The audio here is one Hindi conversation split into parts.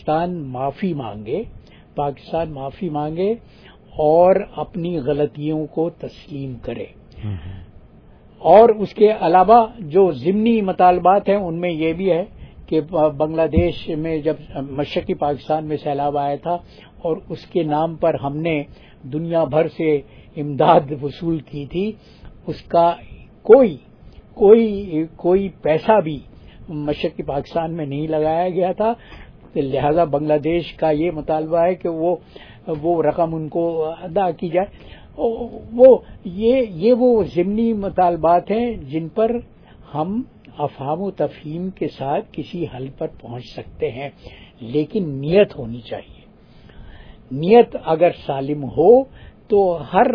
पाकिस्तान माफी मांगे और अपनी गलतियों को तस्लीम करे। और उसके अलावा जो ज़िमनी मुतालबात हैं उनमें ये भी है कि बांग्लादेश में जब मशरक़ी पाकिस्तान में सैलाब आया था और उसके नाम पर हमने दुनिया भर से इमदाद वसूल की थी, उसका कोई पैसा भी मशरक़ी पाकिस्तान में नहीं लगाया गया था। तो लिहाजा बांग्लादेश का ये मुतालबा है कि वो रकम उनको अदा की जाए। वो ज़िमनी मुतालबात हैं जिन पर हम अफ़हाम व तफ़हीम के साथ किसी हल पर पहुंच सकते हैं, लेकिन नियत होनी चाहिए। नियत अगर सालिम हो तो हर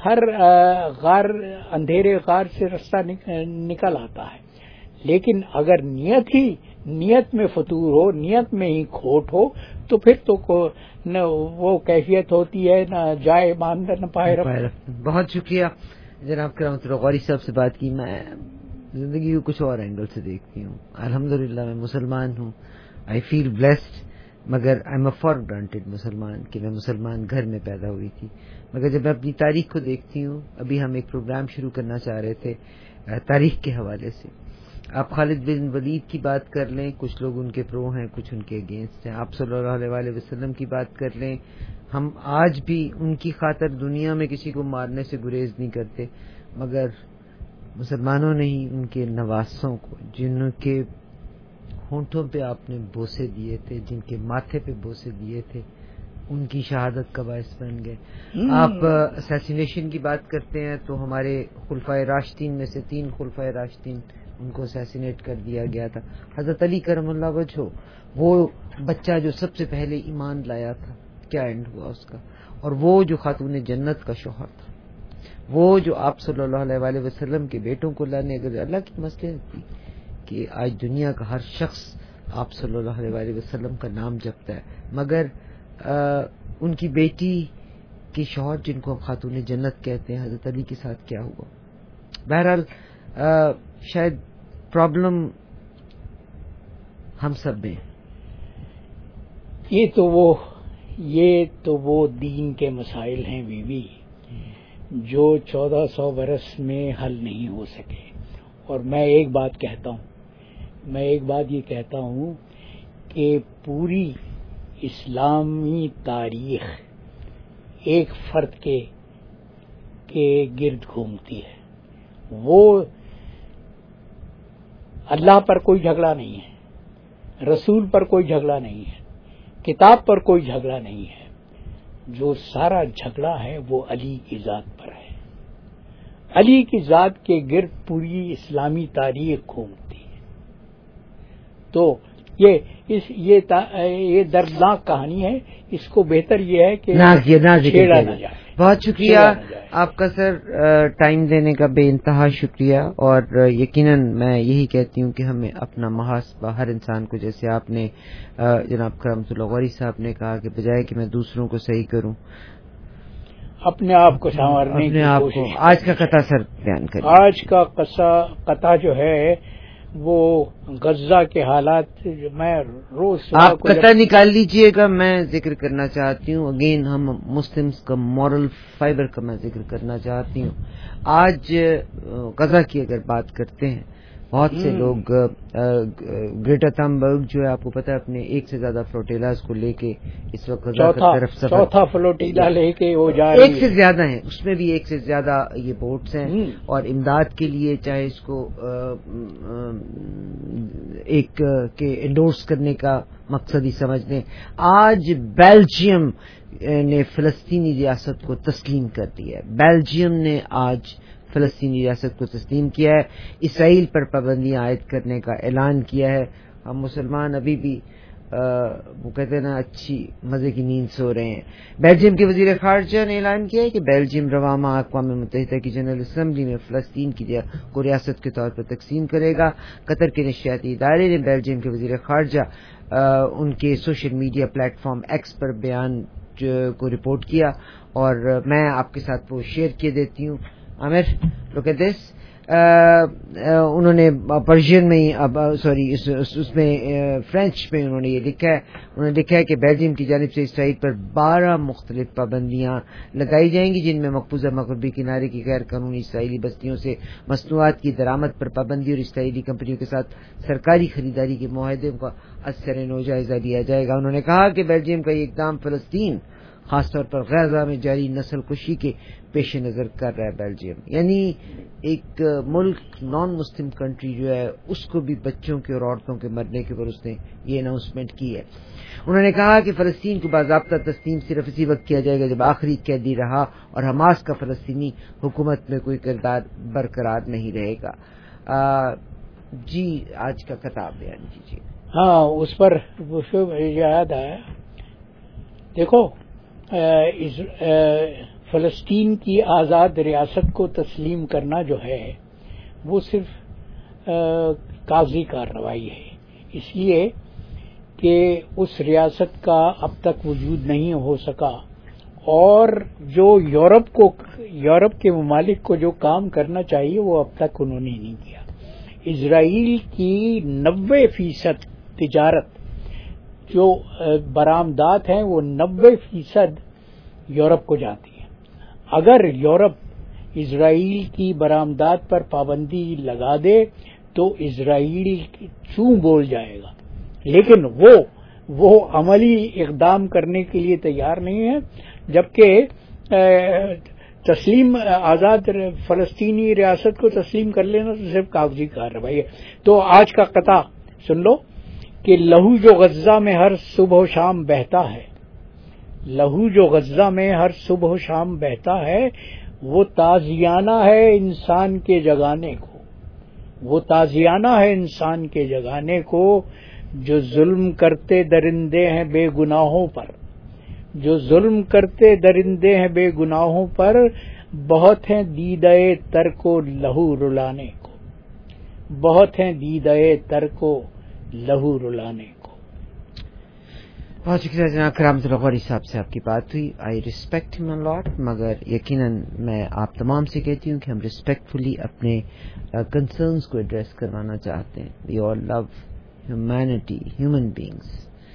अंधेरे गार से रास्ता निकल आता है। लेकिन अगर नियत में फतूर हो, नियत में ही खोट हो, तो फिर तो न वो कैफियत होती है, न जाए मानदर न पाए रब। बहुत शुक्रिया जनाब करामतुल्लाह गौरी साहब से बात की। मैं जिंदगी को कुछ और एंगल से देखती हूँ। अल्हम्दुलिल्लाह मैं मुसलमान हूँ, आई फील ब्लेस्ड, मगर I am a for granted मुसलमान कि मैं मुसलमान घर में पैदा हुई थी। मगर जब मैं अपनी तारीख को देखती हूँ, अभी हम एक प्रोग्राम शुरू करना चाह रहे थे तारीख के हवाले से। आप खालिद बिन वलीद की बात कर लें, कुछ लोग उनके प्रो हैं, कुछ उनके अगेंस्ट हैं। आप सल्लल्लाहु अलैहि वसल्लम की बात कर लें, हम आज भी उनकी खातर दुनिया में किसी को मारने से गुरेज नहीं करते, मगर मुसलमानों ने ही उनके नवासों को, जिनके होंठों पे आपने बोसे दिए थे, जिनके माथे पे बोसे दिए थे, उनकी शहादत का बायस बन गए। आप असैसिनेशन की बात करते हैं तो हमारे खुलफाए राशिदीन में से 3 खुलफाए राशिदीन उनको असैसिनेट कर दिया गया था। हजरत अली करमल्लाह वजहो, वो बच्चा जो सबसे पहले ईमान लाया था, क्या एंड हुआ उसका। और वो जो खातून जन्नत का शौहर था, वो जो आप सल्लल्लाहु अलैहि वसल्लम के बेटों को लाने, अगर अल्लाह की मसलहत थी कि आज दुनिया का हर शख्स आप सल्लल्लाहु अलैहि वसल्लम का नाम जपता है, मगर उनकी बेटी के शौहर जिनको खातून जन्नत कहते हैं, हजरत अली के साथ क्या हुआ। बहरहाल शायद प्रॉब्लम हम सब में। ये तो वो दीन के मसाइल हैं बीवी, जो 1400 बरस में हल नहीं हो सके। और मैं एक बात ये कहता हूँ कि पूरी इस्लामी तारीख एक फर्द के गिर्द घूमती है। वो अल्लाह पर कोई झगड़ा नहीं है, रसूल पर कोई झगड़ा नहीं है, किताब पर कोई झगड़ा नहीं है। जो सारा झगड़ा है वो अली की जात पर है। अली की जात के गिर्द पूरी इस्लामी तारीख घूमती है। तो ये दर्दनाक कहानी है। इसको बेहतर ये है कि छेड़ा न जाए। बहुत शुक्रिया आपका सर, टाइम देने का बेइंतहा शुक्रिया। और यकीनन मैं यही कहती हूँ कि हमें अपना मुहासबा, हर इंसान को, जैसे आपने जनाब करामतुल्लाह गौरी साहब ने कहा कि बजाय कि मैं दूसरों को सही करूँ, अपने आप को संवारने की कोशिश। आज का कथा सर बयान करिए। आज का कथा जो है वो गज्जा के हालात, मैं रोज आप कथा निकाल लीजिएगा, मैं जिक्र करना चाहती हूँ। अगेन हम मुस्लिम्स का मॉरल फाइबर का मैं जिक्र करना चाहती हूँ। आज गजा की अगर बात करते हैं, बहुत से लोग ग्रेटर थनबर्ग जो है, आपको पता है, अपने 1 से ज्यादा फ्लोटिलास को लेके इस वक्त गजा की तरफ सफर, चौथा फ्लोटिला लेके वो जा रही है। 1 से ज्यादा है, उसमें भी 1 से ज्यादा ये बोट्स हैं। और इमदाद के लिए, चाहे इसको एक के एंडोर्स करने का मकसद ही समझ लें, आज बेल्जियम ने फिलिस्तीनी रियासत को तस्लीम कर दिया है। बेल्जियम ने आज फिलिस्तीनी रियासत को तस्लीम किया है, इसराइल पर पाबंदियां आयद करने का ऐलान किया है। हम मुसलमान अभी भी वो कहते हैं ना, अच्छी मजे की नींद सो रहे हैं। बेल्जियम के वजीर खारजा ने ऐलान किया है कि बेल्जियम रवामा अक़वाम मुत्तहिदा की जनरल असम्बली में फिलिस्तीन को रियासत के तौर पर तकसीम करेगा। कतर के नशियाती इदारे ने बेल्जियम के वजीर खारजा उनके सोशल मीडिया प्लेटफॉर्म एक्स पर बयान को रिपोर्ट किया, और मैं आपके साथ वो शेयर किए देती हूँ। Aamir, look at this. उन्होंने पर्शियन में उसमें फ्रेंच में उन्होंने ये लिखा है कि बेल्जियम की जानिब से इसराइल पर 12 मुख्तलिफ पाबंदियां लगाई जाएंगी, जिनमें मकबूजा मगरबी किनारे की गैर कानूनी इसराइली बस्तियों से मसनूआत की दरामद पर पाबंदी और इसराइली कंपनियों के साथ सरकारी खरीदारी के मुआहदे का असर-ए-नौ जायजा लिया जाएगा। उन्होंने कहा कि बेल्जियम का ये इक़दाम फलस्तीन, खासतौर पर गाजा में जारी नस्ल कुशी के पेश नजर कर रहा है बेल्जियम, यानी एक मुल्क नॉन मुस्लिम कंट्री जो है उसको भी बच्चों के और औरतों के मरने के पर उसने ये अनाउंसमेंट की है। उन्होंने कहा कि फलस्तीन को बाज़ाब्ता तस्लीम सिर्फ इसी वक्त किया जाएगा जब आखिरी कैदी रहा और हमास का फलस्तीनी हुकूमत में कोई किरदार बरकरार नहीं रहेगा। जी आज का खताब बयान कीजिए। हाँ, उस पर याद आया, देखो फलस्तीन की आज़ाद रियासत को तस्लीम करना जो है वो सिर्फ कागजी कार्रवाई है, इसलिए कि उस रियासत का अब तक वजूद नहीं हो सका और जो यूरोप के ममालिक को जो काम करना चाहिए वो अब तक उन्होंने नहीं किया। इजराइल की 90% तिजारत जो बरामदात हैं वो 90% यूरोप को जाती है। अगर यूरोप इजराइल की बरामदात पर पाबंदी लगा दे तो इजराइल चूं बोल जाएगा, लेकिन वो अमली इक़दाम करने के लिए तैयार नहीं है, जबकि तस्लीम आज़ाद फलस्तीनी रियासत को तस्लीम कर लेना तो सिर्फ कागजी कार्रवाई है। तो आज का कता सुन लो कि लहू जो गज़ा में हर सुबह शाम बहता है, लहू जो गज़ा में हर सुबह शाम बहता है, वो ताज़ियाना है इंसान के जगाने को, वो ताज़ियाना है इंसान के जगाने को, जो जुल्म करते दरिंदे हैं बेगुनाहों पर, जो जुल्म करते दरिंदे हैं बेगुनाहों पर, बहुत हैं दीदाए तर को लहू रुलाने को, बहुत हैं दीदाए तर को लहू रुलाने को। बहुत शुक्रिया जनाब करामतुल्लाह गौरी साहब से आपकी बात हुई। I respect him a lot, मगर यकीनन मैं आप तमाम से कहती हूँ कि हम रिस्पेक्टफुली अपने कंसर्न्स को एड्रेस करवाना चाहते हैं। We all love humanity, human beings.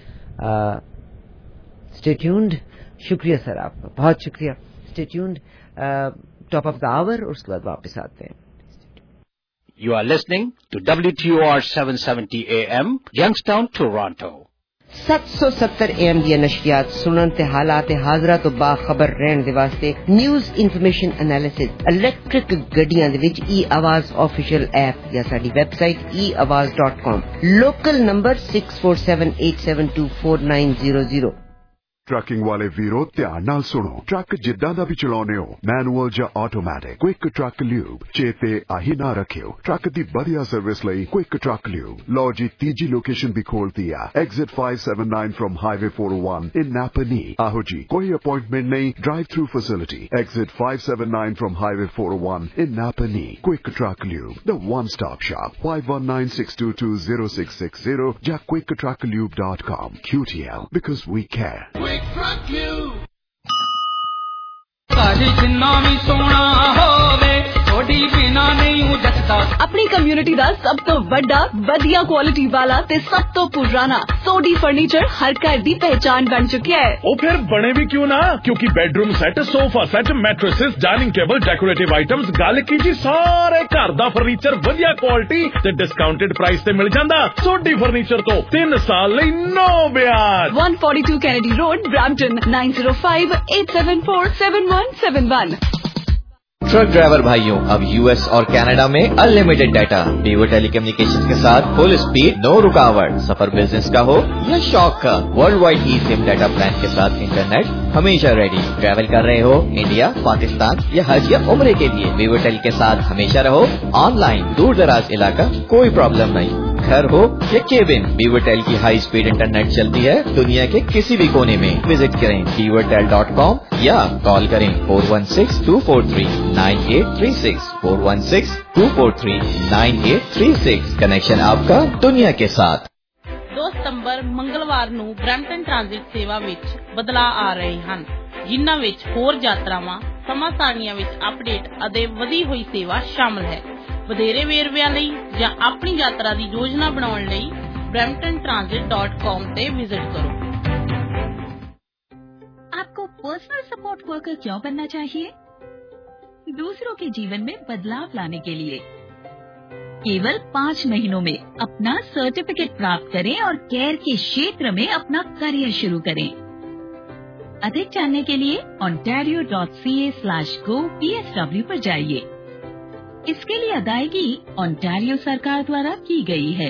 Stay tuned. शुक्रिया सर आपका, बहुत शुक्रिया। Stay tuned. Top of the hour और उसके बाद वापस आते हैं। You are listening to WTOR 770 AM, Youngstown, Toronto. 770 AM ਦੀਆਂ ਨਸ਼ਰੀਆਤ ਸੁਣਨ ਤੇ ਹਾਲਾਤ ਹਾਜ਼ਰਾ ਤੋਂ ਬਾਖਬਰ ਰਹਿਣ ਦੇ ਵਾਸਤੇ ਨਿਊਜ਼ ਇਨਫੋਰਮੇਸ਼ਨ ਐਨਾਲਿਸਿਸ ਇਲੈਕਟ੍ਰਿਕ ਗੱਡੀਆਂ ਦੇ ਵਿੱਚ e-आवाज ऑफिशियल ऐप ਜਾਂ ਸਾਡੀ website eawaz.com। Local number 6478724900। Trucking वाले वीरो ध्यान नाल सुनो, ट्रक जिद्दां दा भी चलाउने हो, मैनुअल या ऑटोमैटिक, क्विक ट्रक ल्यूब चेते आही ना रखियो। ट्रक दी बढ़िया सर्विस लई क्विक ट्रक ल्यूब। लो जी तीजी लोकेशन भी खोल दिया, exit 579 from highway 401 in Napanee. आहो जी कोई अपॉइंटमेंट नहीं, drive through facility, exit 579 from highway 401 in Napanee. Quick truck lube, the one stop shop, 5196220660 या quicktrucklube.com। QTL, because we care। अपनी कम्युनिटी दा सब तो बड़ा वधिया क्वालिटी वाला ते सब तो पुराना सोडी फर्नीचर हर घर दी पहचान बन चुकी है। ओ फिर बने भी क्यों ना, क्योंकि bedroom set, sofa set, mattresses, dining table, decorative items, गल की जी सारे घर दा फर्नीचर वधिया क्वालिटी ते डिस्काउंटेड प्राइस ते मिल जांदा। सोडी फर्नीचर तो 3 साल लई नो ब्याज। 142 Kennedy road, Brampton, 9058747171। Truck driver भाइयों, अब यूएस और कनाडा में अनलिमिटेड डाटा। वीवो टेलीकम्युनिकेशंस के साथ फुल स्पीड, नो रुकावट। सफर बिजनेस का हो या शौक का, world wide e sim data plan के साथ इंटरनेट हमेशा रेडी। ट्रैवल कर रहे हो इंडिया, पाकिस्तान या हज या उम्रे के लिए, वीवो टेल के साथ हमेशा रहो ऑनलाइन। दूर दराज इलाका कोई प्रॉब्लम नहीं, घर हो या केबिन, वीवोटेल की हाई स्पीड इंटरनेट चलती है दुनिया के किसी भी कोने में। विजिट करें वीवोटेल.com या कॉल करें 416-243-9836 416-243-9836। कनेक्शन आपका दुनिया के साथ। 2 ਸਤੰਬਰ ਮੰਗਲਵਾਰ ਨੂੰ ਬ੍ਰੈਂਪਟਨ ਟ੍ਰਾਂਜ਼ਿਟ ਸੇਵਾ ਵਿੱਚ ਬਦਲਾਅ ਆ ਰਹੇ ਹਨ, ਜਿਨ੍ਹਾਂ ਵਿੱਚ ਹੋਰ ਯਾਤਰਾਵਾਂ, ਸਮਾਂ ਸਾਰਣੀਆਂ ਵਿੱਚ ਅਪਡੇਟ ਅਤੇ ਵਧੀ ਹੋਈ ਸੇਵਾ ਸ਼ਾਮਲ ਹੈ। ਵਧੇਰੇ ਵੇਰਵਿਆਂ ਲਈ ਜਾਂ ਆਪਣੀ ਯਾਤਰਾ ਦੀ ਯੋਜਨਾ ਬਣਾਉਣ ਲਈ bramptontransit.com ਤੇ ਵਿਜ਼ਿਟ ਕਰੋ। आपको पर्सनल सपोर्ट वर्कर क्यों बनना चाहिए? दूसरों के जीवन में बदलाव लाने के लिए। केवल 5 महीनों में अपना सर्टिफिकेट प्राप्त करें और केयर के क्षेत्र में अपना करियर शुरू करें। अधिक जानने के लिए ontario.ca/go PSW पर जाइए। इसके लिए अदायगी ओंटारियो सरकार द्वारा की गई है।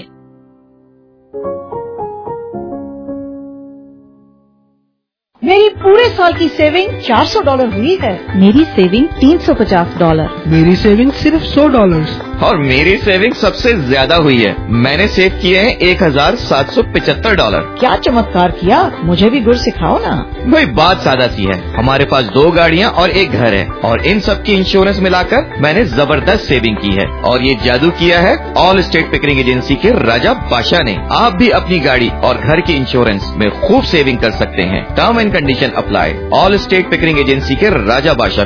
मेरी पूरे साल की सेविंग $400 हुई है। मेरी सेविंग $350। मेरी सेविंग सिर्फ $100। और मेरी सेविंग सबसे ज्यादा हुई है। मैंने सेव किए हैं $1775। क्या चमत्कार किया, मुझे भी गुर सिखाओ ना। भाई बात सादा सी है, हमारे पास 2 गाड़ियाँ और 1 घर है और इन सब की इंश्योरेंस मिलाकर मैंने जबरदस्त सेविंग की है। और ये जादू किया है ऑल स्टेट पिकरिंग एजेंसी के राजा बादशाह ने। आप भी अपनी गाड़ी और घर की इंश्योरेंस में खूब सेविंग कर सकते हैं। Term and condition apply. Allstate Pickering agency के राजा बादशाह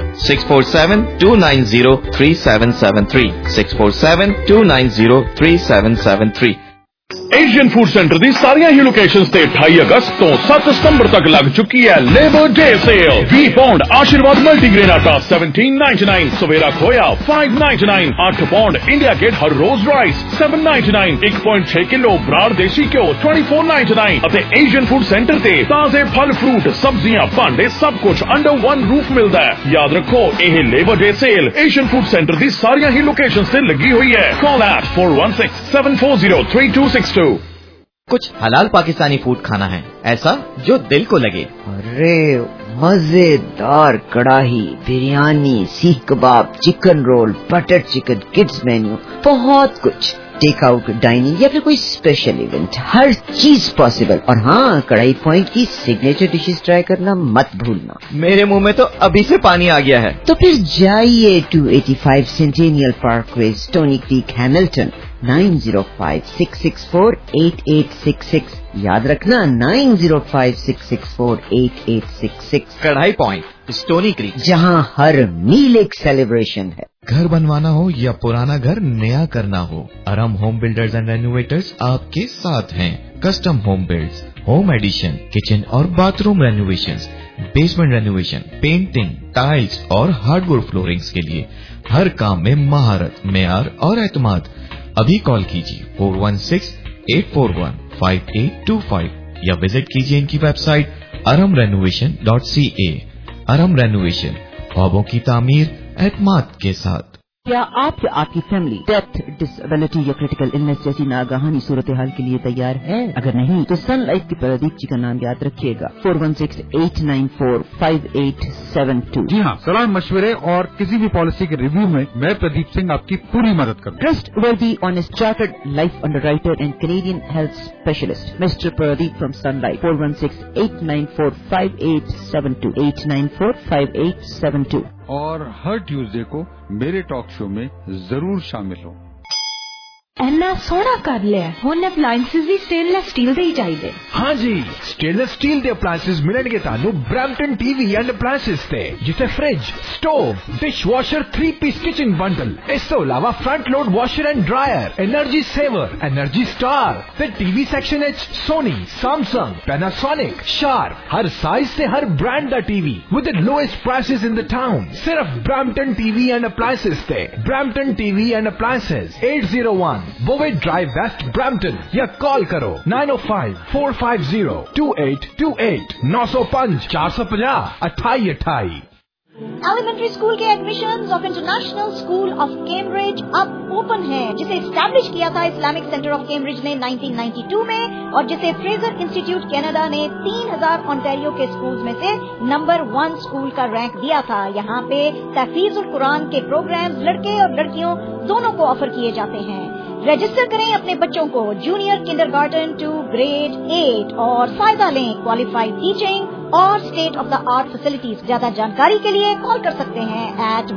647-290-3773 647-290-3773। एशियन फूड सेंटर दी सारियां ही लोकेशंस ते 28 अगस्त तो 7 सितंबर तक लग चुकी है Labour Day sale. 20 pound Aashirvaad multigrain आटा $17.99, सवेरा खोया $5.99, 8 पाउंड इंडिया गेट हर रोज राइस $7.99, 1.6 किलो ब्राड देसी घ्यो $24.99 ਅਤੇ एशियन फूड सेंटर ते ताजे फल फ्रूट सब्जियां भांडे सब कुछ अंडर वन रूफ मिलता है। याद रखो यह Labour Day sale Asian Food Centre दी सारियां ही लोकेशंस ते लगी हुई है। Call at 416-740-3262। कुछ हलाल पाकिस्तानी फूड खाना है ऐसा जो दिल को लगे। अरे मजेदार kadai, biryani, seekh kebab, chicken roll, butter chicken, kids menu, बहुत कुछ। टेक आउट, डाइनिंग या फिर कोई स्पेशल इवेंट, हर चीज पॉसिबल। और हाँ, कढ़ाई पॉइंट की सिग्नेचर डिशेस ट्राई करना मत भूलना। मेरे मुंह में तो अभी से पानी आ गया है। तो फिर जाइए 285 Centennial Parkway, Stoney Creek, Hamilton. 9056648866। याद रखना 9056648866। कढ़ाई पॉइंट, स्टोनी क्रीक, जहाँ हर मील एक सेलिब्रेशन है। घर बनवाना हो या पुराना घर नया करना हो, Aram Home Builders and Renovators आपके साथ हैं। Custom home builds, home addition, kitchen और bathroom renovations, basement renovation, painting, tiles और हार्डवुड फ्लोरिंग्स के लिए हर काम में महारत, मेयार और एतमाद। अभी कॉल कीजिए 416-841-5825 या विजिट कीजिए इनकी वेबसाइट aramrenovation.ca। अरम रेनोवेशन, ख्वाबों की तामीर एतमाद के साथ। क्या आप या आपकी फैमिली डेथ, डिसेबिलिटी या क्रिटिकल इलनेस जैसी नागाहानी सूरत हाल के लिए तैयार है? अगर नहीं तो सन लाइफ की प्रदीप जी का नाम याद रखिएगा। 416-894-5872। जी हाँ, सलाह मशवरे और किसी भी पॉलिसी के रिव्यू में मैं प्रदीप सिंह आपकी पूरी मदद करूँ। Trustworthy honest chartered life underwriter and Canadian health specialist mister Pradeep from Sun Life. 416-894-5872 894-5872। और हर ट्यूसडे को मेरे टॉक शो में जरूर शामिल हो। इन्ना सोहना कर लिया हुण अप्लायंसेस भी स्टेनलेस स्टील दे ही चाहिए। हाँ जी, स्टेनलेस स्टील के अप्लायंसेस मिलेंगे तानू ब्रैम्पटन टीवी एंड अप्लायंसेस ते, जिसे fridge, stove, dishwasher, three piece kitchen bundle, इस तो अलावा front load washer and dryer, energy saver, energy star, फिर टीवी सेक्शन एच सोनी, सैमसंग, पैनासोनिक, शार्प, हर साइज से हर ब्रांड दा TV with the lowest prices in the town. सिर्फ ब्रैम्पटन टीवी एंड अप्लायंसेस ते। Brampton TV and appliances 801 बोवेट drive west Brampton, या कॉल करो 905-450-2828 905-450-2828। एलिमेंट्री स्कूल के admissions of international school of Cambridge अब ओपन है, जिसे एस्टैब्लिश किया था इस्लामिक सेंटर ऑफ कैम्ब्रिज ने 1992 में और जिसे फ्रेजर इंस्टीट्यूट कनाडा ने 3000 ओंटारियो के स्कूल्स में से नंबर 1 स्कूल का रैंक दिया था। यहाँ पे तहफीजुल कुरान के प्रोग्राम्स लड़के और लड़कियों दोनों को ऑफर किए जाते हैं। रजिस्टर करें अपने बच्चों को जूनियर किंडरगार्टन टू ग्रेड 8 और फायदा लें क्वालिफाइड टीचिंग और state of the art facilities. ज्यादा जानकारी के लिए कॉल कर सकते हैं at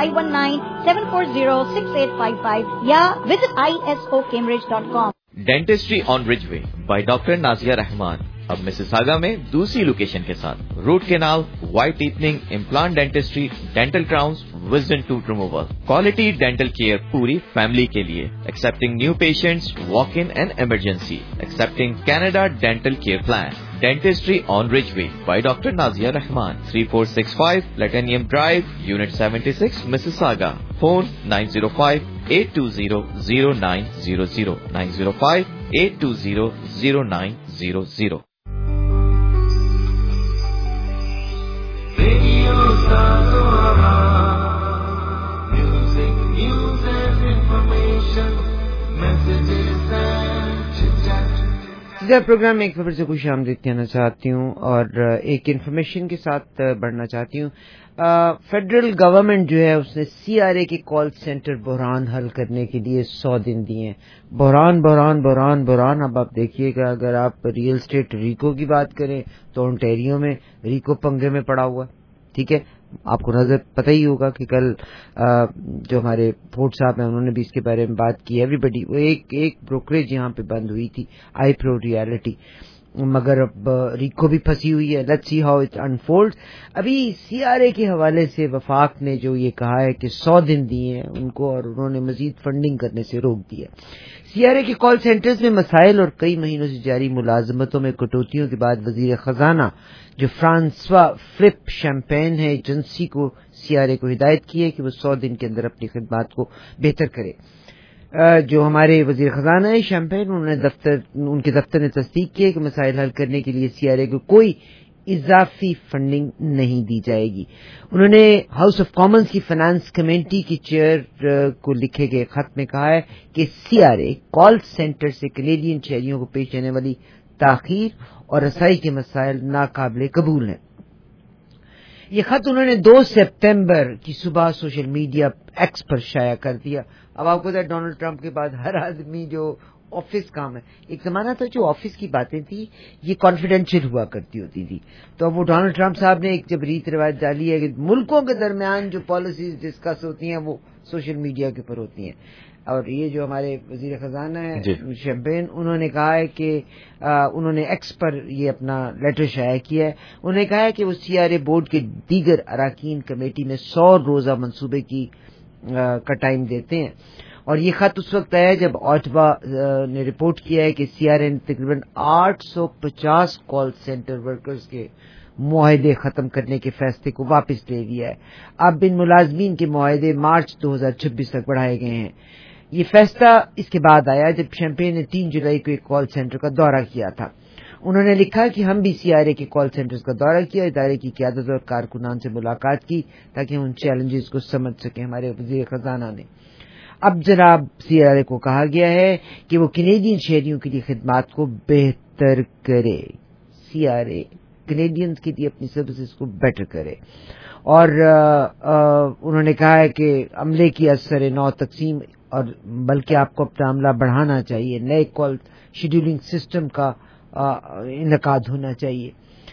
1519-740-6855 या visit isocambridge.com। Dentistry on Ridgeway by doctor Nazia Rahman अब मिसिसागा में दूसरी लोकेशन के साथ root canal, white teething, implant dentistry, dental crowns, wisdom tooth removal, quality dental care पूरी फैमिली के लिए, accepting new patients, walk in and emergency, accepting Canada dental care plan, dentistry on Ridgeway by Dr. Nazia Rahman, 3465 Platinum Drive, Unit 76, Mississauga. Phone 905-820-0900, 905-820-0900. Music, news and information, messages and chit-chat. Programme में एक खबर से खुश आमदीद कहना चाहती हूँ और एक इन्फॉर्मेशन के साथ बढ़ना चाहती हूँ। फेडरल गवर्नमेंट जो है उसने CRA के कॉल सेंटर बहरान हल करने के लिए 100 दिन दिए हैं। बहरान बहरान बहरान बहरान। अब आप देखिएगा, अगर आप रियल स्टेट रीको की बात करें तो ओंटारियो में रीको पंगे में पड़ा हुआ, ठीक है। आपको नजर पता ही होगा कि कल जो हमारे फोर्ट साहब हैं उन्होंने भी इसके बारे में बात की। एवरीबडी, वो एक ब्रोकरेज यहाँ पे बंद हुई थी, iPro Reality, मगर अब रीको भी फंसी हुई है। Let's see how it unfolds. अभी CRA के हवाले से वफाक ने जो ये कहा है कि 100 दिन दिए हैं उनको और उन्होंने मजीद फंडिंग करने से रोक दिया। CRA के कॉल सेंटर्स में मसाइल और कई महीनों से जारी मुलाजमतों में कटौतियों के बाद वजीर खजाना जो फ्रांसवा फिलिप शैम्पेन है एजेंसी को CRA को हिदायत की है कि वो 100 दिन के अंदर अपनी खिदमात को बेहतर करे। जो हमारे वजीर खजाना है शैम्पेन, उनके दफ्तर ने तस्दीक की है कि मसाइल हल करने के लिए CRA को कोई इजाफी फंडिंग नहीं दी जाएगी। उन्होंने हाउस ऑफ कॉमन्स की फाइनेंस कमेटी की चेयर को लिखे गए खत में कहा है कि CRA कॉल सेंटर से कैनेडियन शहरियों को पेश आने वाली ताखीर और रसाई के मसाइल नाकाबिले कबूल हैं। ये खत उन्होंने 2 सितंबर की सुबह सोशल मीडिया एक्स पर शाया कर दिया। अब आपको पता है डोनाल्ड ट्रंप के बाद हर आदमी जो ऑफिस काम है, एक जमाना था जो ऑफिस की बातें थी ये कॉन्फिडेंशियल हुआ करती होती थी, तो अब वो डोनाल्ड ट्रंप साहब ने एक जब रीत रिवाज डाली है कि मुल्कों के दरमियान जो पॉलिसीज डिस्कस होती हैं वो सोशल मीडिया के ऊपर होती हैं। और ये जो हमारे वजीर खजाना है शैम्पेन, उन्होंने कहा है कि उन्होंने एक्स पर ये अपना लेटर शाया किया है। उन्होंने कहा है कि वो CRA बोर्ड के दीगर अराकीन कमेटी में 100 रोजा मंसूबे का टाइम देते हैं। और ये खत उस वक्त आया जब ऑटवा ने रिपोर्ट किया है कि CRA ने तकरीबन 850 कॉल सेंटर वर्कर्स के मुआहदे खत्म करने के फैसले को वापस ले लिया है। अब इन मुलाजमीन के मुआहदे मार्च 2026 तक बढ़ाए गए हैं। ये फैसला इसके बाद आया जब शैम्पेन ने 3 जुलाई को एक कॉल सेंटर का दौरा किया था। उन्होंने लिखा कि हम भी CRA के कॉल सेंटर्स का दौरा किया, इदारे की क़यादत और कारकुनान से मुलाकात की ताकि हम उन चैलेंजेस को समझ सकें। हमारे वज़ीर खजाना ने अब जनाब CRA को कहा गया है कि वो कैनेडियन शहरियों के लिए खिदमात को बेहतर करे। CRA कैनेडियंस के लिए अपनी सर्विसेज को बेटर करे। और उन्होंने कहा है कि अमले की असर नौ तकसीम और बल्कि आपको अपना अमला बढ़ाना चाहिए, नए कॉल शेड्यूलिंग सिस्टम का इनकाद होना चाहिए।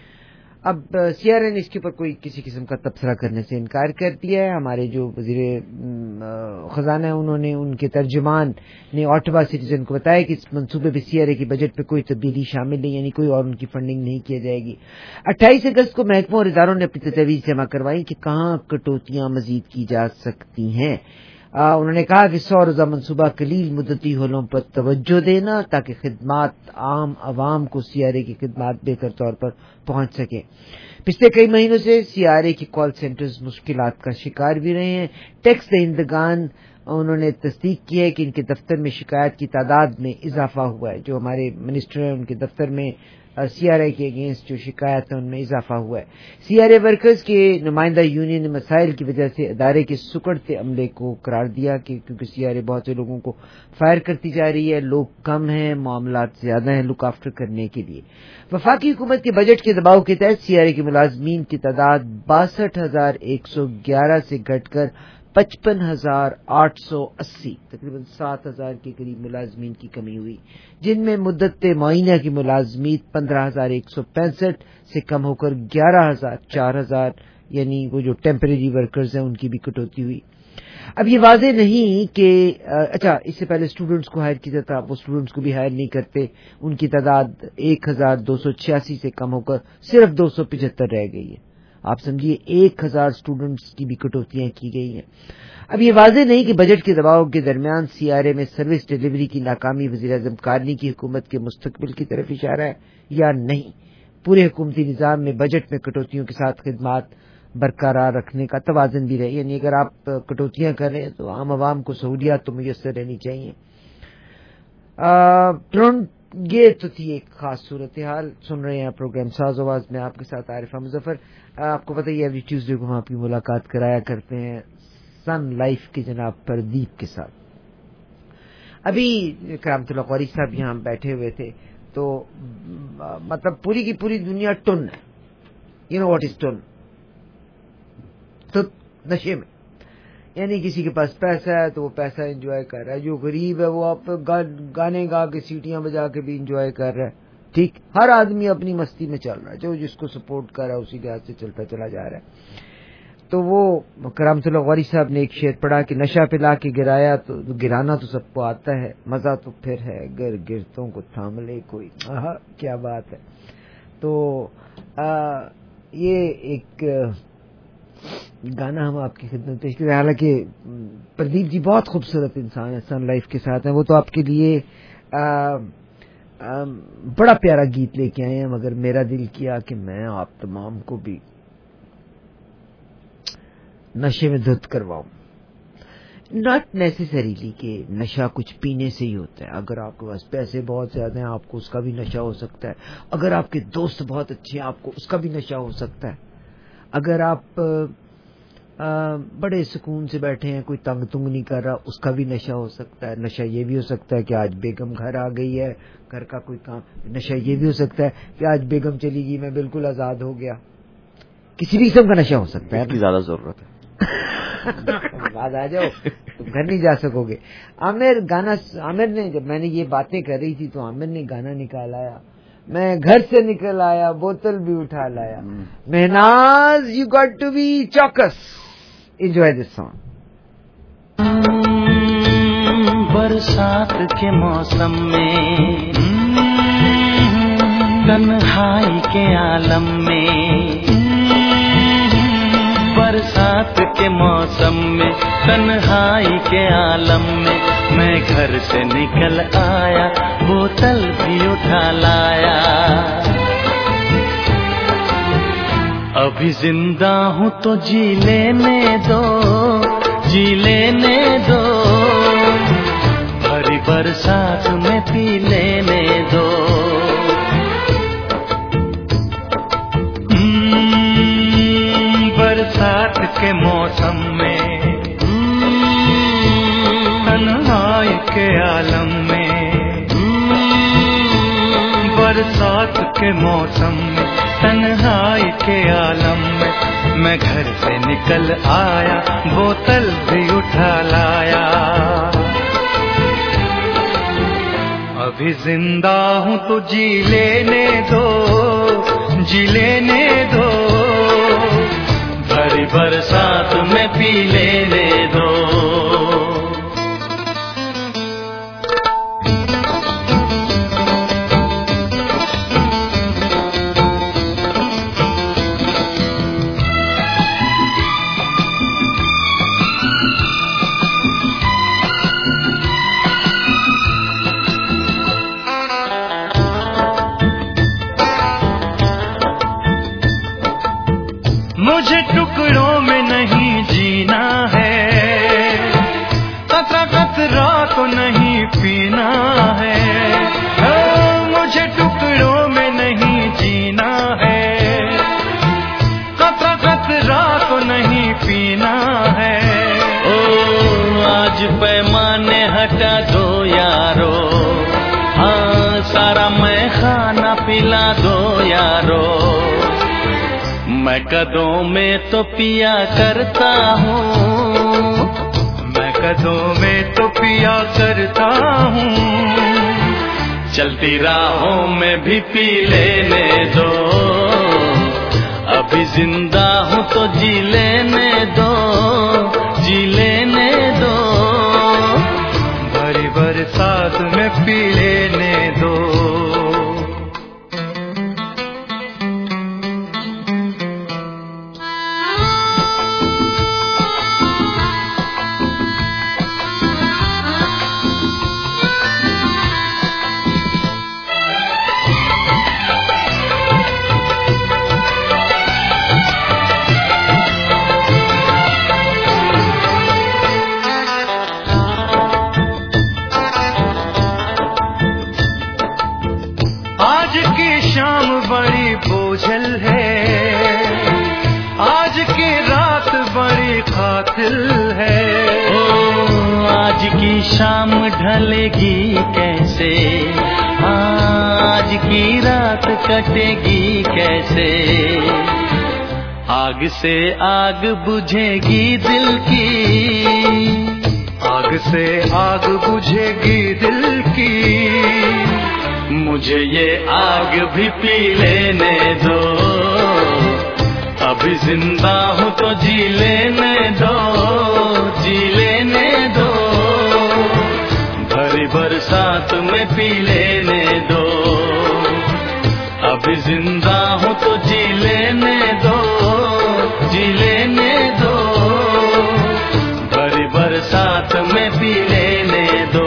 अब CRA ने इसके ऊपर कोई किसी किस्म का तबसरा करने से इनकार कर दिया है। हमारे जो वज़ीर खजाना है उन्होंने, उनके तर्जुमान ने ऑटवा सिटीजन को बताया कि इस मंसूबे में CRA के बजट पे कोई तब्दीली शामिल नहीं, यानी कोई और उनकी फंडिंग नहीं की जाएगी। 28 अगस्त को महकमों और इदारों ने अपनी तजवीज़ जमा करवाई कि कहाँ कटौतियां मजीद की जा सकती हैं। उन्होंने कहा कि 100 रोजा मंसूबा कलील मुद्दती हलों पर तवज्जो देना ताकि खिदमात आम आवाम को CRA की खिदमात बेहतर तौर पर पहुंच सके। पिछले कई महीनों से CRA के कॉल सेंटर्स मुश्किलात का शिकार भी रहे हैं। टैक्स दहिंदगान उन्होंने तस्दीक की है कि इनके दफ्तर में शिकायत की तादाद में इजाफा हुआ है। जो हमारे मिनिस्टर हैं उनके दफ्तर में CRA के अगेंस्ट जो शिकायत है उनमें इजाफा हुआ है। CRA वर्कर्स के नुमाइंदा यूनियन ने मसाइल की वजह से अदारे के सुकड़ते अमले को करार दिया कि क्योंकि CRA बहुत से लोगों को फायर करती जा रही है, लोग कम हैं, मामलात ज्यादा हैं लुक आफ्टर करने के लिए। वफाकी हुकूमत के बजट के दबाव के तहत CRA के मुलाजमीन की तादाद 62,111 से घटकर 55,880, तकरीबन 7,000 के करीब मुलाजमीन की कमी हुई, जिनमें मुद्दत मुआयना की मुलाजमीत 15,165 से कम होकर 11,000 यानी वो जो टेम्परेरी वर्कर्स हैं उनकी भी कटौती हुई। अब ये वाज़ेह नहीं कि अच्छा इससे पहले स्टूडेंट्स को हायर किया था, वो स्टूडेंट्स को भी हायर नहीं करते, उनकी तादाद 1,286 से कम होकर सिर्फ 275 रह गई है। आप समझिए 1000 स्टूडेंट्स की भी कटौतियां की गई हैं। अब ये वाज़ेह नहीं कि बजट के दबाव के दरमियान CRA में सर्विस डिलीवरी की नाकामी वज़ीर-ए-आज़म कारनी की हुकूमत के मुस्तकबिल की तरफ इशारा है या नहीं। पूरे हुकूमती निज़ाम में बजट में कटौतियों के साथ खिदमात बरकरार रखने का तवाज़ुन भी रहे, यानी अगर आप कटौतियां कर रहे हैं तो आम आवाम को सहूलियात तो मुयस्सर रहनी चाहिए। ये तो थी एक खास सूरत हाल। सुन रहे हैं प्रोग्राम साज़ आवाज़ में, आपके साथ आरिफा मुज़फ़्फ़र। आपको पता ही एवरी ट्यूसडे को हम आपकी मुलाकात कराया करते हैं सन लाइफ के जनाब प्रदीप के साथ। अभी करामतुल्लाह क़ारी साहब यहाँ बैठे हुए थे तो मतलब पूरी की पूरी दुनिया टुन है। यू नो व्हाट इज टुन? तो नशे में, यानी किसी के पास पैसा है तो वो पैसा एंजॉय कर रहा है, जो गरीब है वो आप गाने गा के सीटियां बजा के भी एंजॉय कर रहा है। ठीक, हर आदमी अपनी मस्ती में चल रहा है, जो जिसको सपोर्ट कर रहा है उसी लिहाज से चलता चला जा रहा है। तो वो करामतुल्लाह क़ारी साहब ने एक शेर पढ़ा कि नशा पिला के गिराया तो गिराना तो सबको आता है, मजा तो फिर है गर गिरतों को थाम ले कोई। क्या बात है। तो ये एक गाना हम आपकी खिदमत पेश करें। हालांकि प्रदीप जी बहुत खूबसूरत इंसान है, सन लाइफ के साथ हैं, वो तो आपके लिए बड़ा प्यारा गीत लेके आए हैं, मगर मेरा दिल किया कि मैं आप तमाम को भी नशे में धुत करवाऊं। नॉट नेसेसरीली कि नशा कुछ पीने से ही होता है। अगर आपके पास पैसे बहुत ज्यादा हैं आपको उसका भी नशा हो सकता है। अगर आपके दोस्त बहुत अच्छे हैं आपको उसका भी नशा हो सकता है। अगर आप बड़े सुकून से बैठे हैं, कोई तंग तुंग नहीं कर रहा, उसका भी नशा हो सकता है। नशा ये भी हो सकता है कि आज बेगम घर आ गई है, घर का कोई काम। नशा ये भी हो सकता है कि आज बेगम चली गई, मैं बिल्कुल आजाद हो गया। किसी भी किस्म का नशा हो सकता है। इसकी ज्यादा जरूरत है। बाद आ जाओ, तुम घर नहीं जा सकोगे। आमिर ने जब मैंने ये बातें कर रही थी तो आमिर ने गाना निकाल आया, मैं घर से निकल आया बोतल भी उठा लाया। Mehnaz you got to be चौकस। Enjoy this song. बरसात के मौसम में तन्हाई के आलम में, बरसात के मौसम में तन्हाई के आलम में, मैं घर से निकल आया बोतल भी उठा लाया। अभी जिंदा हूँ तो जी लेने दो, जी लेने दो, भरी बरसात में पी लेने दो। बरसात के मौसम में तन्हाई के आलम में, बरसात के मौसम में तन्हाई के आलम में, मैं घर से निकल आया बोतल भी उठा लाया। अभी जिंदा हूँ तो जी लेने दो, जी लेने दो, भरी बरसात में पी लेने दो। मुझे टुकड़ों में नहीं जीना है, कतरा तो नहीं पीना है। मुझे टुकड़ों में नहीं जीना है, कतरा तो नहीं पीना है। ओ आज पैमाने हटा दो यारो, हाँ सारा मैं खाना पिला दो यारो। मैं कदों में तो पिया करता हूँ, मैं कदों में तो पिया करता हूँ, चलती राहों में भी पी लेने दो। अभी जिंदा हूँ तो जी लेने दो, जी लेने दो, भरी बरसात में पी लेने दो। बोझल है, आज की रात बड़ी कातिल है। ओ आज की शाम ढलेगी कैसे, आज की रात कटेगी कैसे, आग से आग बुझेगी दिल की, आग से आग बुझेगी दिल की, मुझे ये आग भी पी लेने दो, अभी जिंदा हूँ तो जी लेने दो, जी लेने दो, भरी बरसात में पी लेने दो, अभी जिंदा हूँ तो जी लेने दो, जी लेने दो, भरी बरसात में पी लेने दो।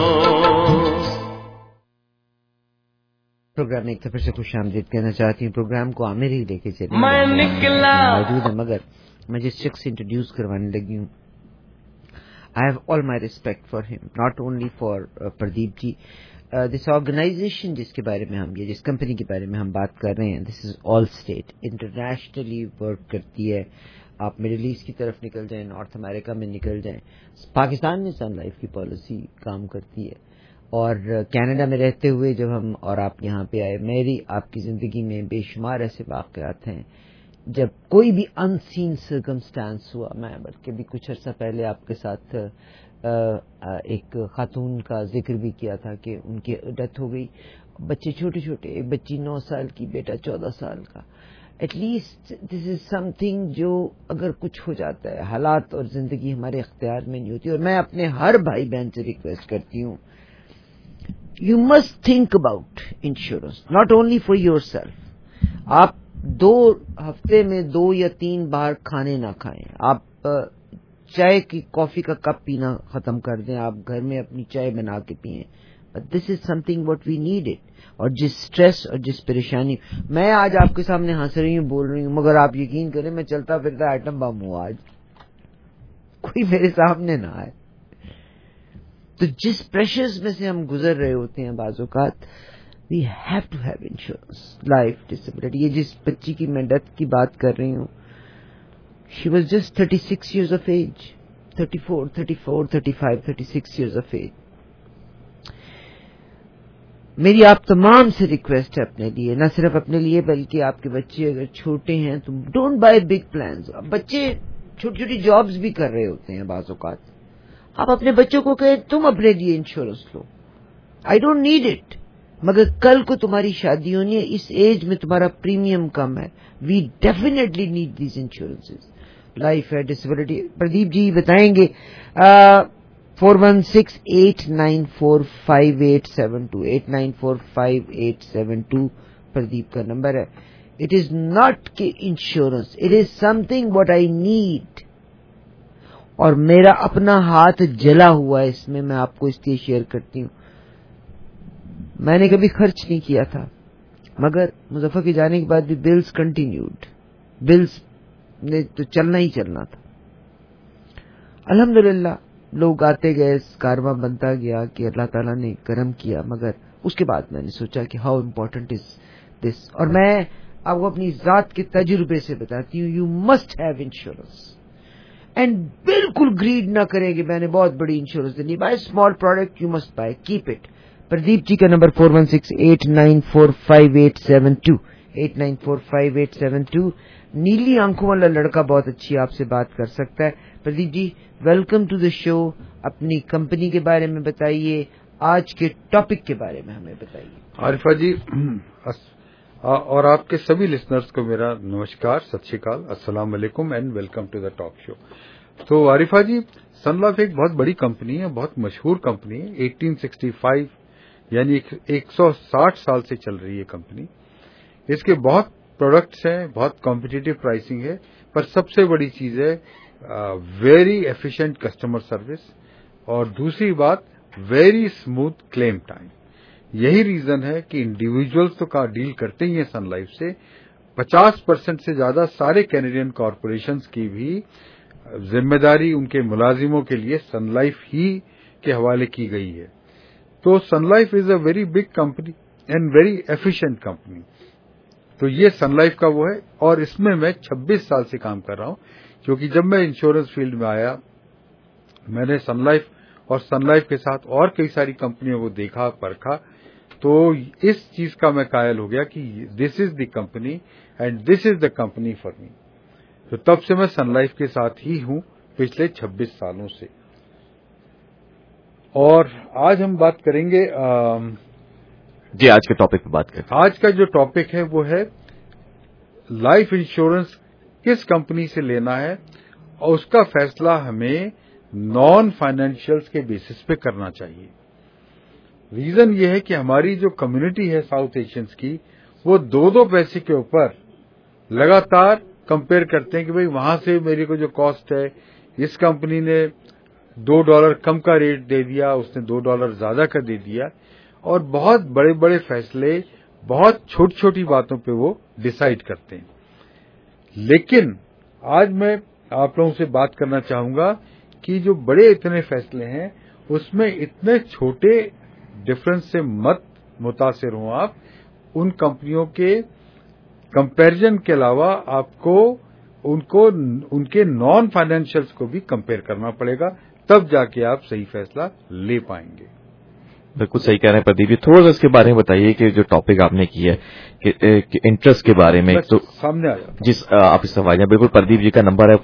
प्रोग्राम में एक फिर से खुश आमदीद कहना चाहती हूँ। प्रोग्राम को आमिर ही लेके चले मैं निकला मौजूद है, मगर मैं जिस शख्स इंट्रोड्यूस करवाने लगी हूँ, I have all my respect for him, not only for Pradeep ji. This organisation जिसके बारे में हम, ये जिस कंपनी के बारे में हम बात कर रहे हैं, this is Allstate, internationally work करती है। आप मिडिल ईस्ट की तरफ निकल जाएं, नॉर्थ अमेरिका में निकल जाएं, पाकिस्तान में सन लाइफ की पॉलिसी काम करती है, और कनाडा में रहते हुए जब हम और आप यहाँ पे आए, मेरी आपकी जिंदगी में बेशुमार ऐसे वाक़यात हैं जब कोई भी अनसीन सर्कमस्टांस हुआ। मैं बल्कि भी कुछ अर्सा पहले आपके साथ एक खातून का जिक्र भी किया था कि उनकी डेथ हो गई, बच्चे छोटे छोटे, एक बच्ची 9 साल की, बेटा 14 साल का। एटलीस्ट दिस इज समथिंग जो अगर कुछ हो जाता है, हालात और जिंदगी हमारे इख्तियार में नहीं होती। और मैं अपने हर भाई बहन से रिक्वेस्ट करती हूँ, you must think about insurance, not only for yourself. आप 2 हफ्ते में 2 या 3 बार खाने ना खाएं, आप चाय की कॉफी का कप पीना खत्म कर दें, आप घर में अपनी चाय बना के पिएं, but this is something what we need it. और जिस स्ट्रेस और जिस परेशानी, मैं आज आपके सामने हंस रही हूँ, बोल रही हूँ, मगर आप यकीन करें मैं चलता फिरता आइटम बम हूँ, आज कोई मेरे सामने ना आए। तो जिस प्रेशर्स में से हम गुजर रहे होते हैं बाज़-औक़ात, we have to have insurance, life disability. ये जिस बच्ची की मैं डेथ की बात कर रही हूँ, she was just 36 years of age, 34, 35, 36 years of age। मेरी आप तमाम से रिक्वेस्ट है अपने लिए, न सिर्फ अपने लिए बल्कि आपके बच्चे अगर छोटे हैं तो डोंट बाय बिग प्लान्स। बच्चे छोटी छोटी जॉब्स भी कर रहे होते हैं बाज़-औक़ात, आप अपने बच्चों को कहें तुम अपने लिए इंश्योरेंस लो, आई डोंट नीड इट, मगर कल को तुम्हारी शादी होनी है, इस एज में तुम्हारा प्रीमियम कम है, we definitely need these insurances, life है, डिसेबिलिटी। प्रदीप जी बताएंगे 4168945872 8945 प्रदीप का नंबर है। इट इज नॉट कि insurance, it is something what I need, और मेरा अपना हाथ जला हुआ है इसमें, मैं आपको इसलिए शेयर करती हूँ। मैंने कभी खर्च नहीं किया था, मगर मुजफ्फर के जाने के बाद भी बिल्स कंटिन्यूड, बिल्स ने तो चलना ही चलना था। अल्हम्दुलिल्लाह लोग आते गए, कारवां बनता गया कि अल्लाह ताला ने करम किया, मगर उसके बाद मैंने सोचा कि हाउ इम्पोर्टेंट इज दिस। और मैं आपको अपनी जात के तजुर्बे से बताती हूँ, you must have insurance, and बिल्कुल ग्रीड ना करें कि मैंने बहुत बड़ी इंश्योरेंस देनी, buy small product, you must buy, keep it. Pradeep ji का नंबर 4168945872 8945 नीली आंखों वाला लड़का बहुत अच्छी आपसे बात कर सकता है। Pradeep ji welcome to the show. अपनी कंपनी के बारे में बताइए, आज के टॉपिक के बारे में हमें बताइए। आरिफा जी और आपके सभी लिसनर्स को मेरा नमस्कार, सत श्री अकाल, अस्सलाम वालेकुम and welcome to the talk show. तो आरिफा जी, सन लाइफ एक बहुत बड़ी कंपनी है, बहुत मशहूर कंपनी है। 1865 यानी 160 साल से चल रही है कंपनी। इसके बहुत प्रोडक्ट्स हैं, बहुत कॉम्पिटिटिव प्राइसिंग है, पर सबसे बड़ी चीज है वेरी एफिशिएंट कस्टमर सर्विस, और दूसरी बात वेरी स्मूथ क्लेम टाइम। यही रीजन है कि इंडिविजुअल्स तो का डील करते ही हैं सन लाइफ से, 50% से ज्यादा सारे कैनेडियन कॉरपोरेशंस की भी जिम्मेदारी उनके मुलाजिमों के लिए सन लाइफ ही के हवाले की गई है। तो Sun Life is a very big company and very efficient company. तो ये सन लाइफ का वो है, और इसमें मैं 26 साल से काम कर रहा हूं, क्योंकि जब मैं इंश्योरेंस फील्ड में आया मैंने सन लाइफ और सन लाइफ के साथ और कई सारी कंपनियों को देखा, परखा, तो इस चीज का मैं कायल हो गया कि this is the company and this is the company for me. तो तब से मैं सन लाइफ के साथ ही हूं पिछले 26 सालों से। और आज हम बात करेंगे जी, आज के टॉपिक पे बात करें। आज का जो टॉपिक है वो है लाइफ इंश्योरेंस किस कंपनी से लेना है, और उसका फैसला हमें नॉन फाइनेंशियल्स के बेसिस पे करना चाहिए। रीजन ये है कि हमारी जो कम्युनिटी है साउथ एशियंस की, वो 2-2 पैसे के ऊपर लगातार कंपेयर करते हैं कि भाई वहां से मेरे को जो कॉस्ट है, इस कंपनी ने $2 कम का रेट दे दिया, उसने $2 ज्यादा का दे दिया, और बहुत बड़े बड़े फैसले बहुत छोटी छोटी बातों पे वो डिसाइड करते हैं। लेकिन आज मैं आप लोगों से बात करना चाहूंगा कि जो बड़े इतने फैसले हैं उसमें इतने छोटे डिफरेंस से मत मुतासिर हो आप। उन कंपनियों के कंपैरिजन के अलावा आपको उनके नॉन फाइनेंशियल्स को भी कंपेयर करना पड़ेगा, तब जाके आप सही फैसला ले पाएंगे। बिल्कुल सही कह रहे हैं प्रदीप जी। थोड़ा सा इसके बारे में बताइए कि जो टॉपिक आपने किया है कि इंटरेस्ट के बारे में, तो सामने आ जाता जिस आप इस सवाल बिल्कुल प्रदीप जी का नंबर है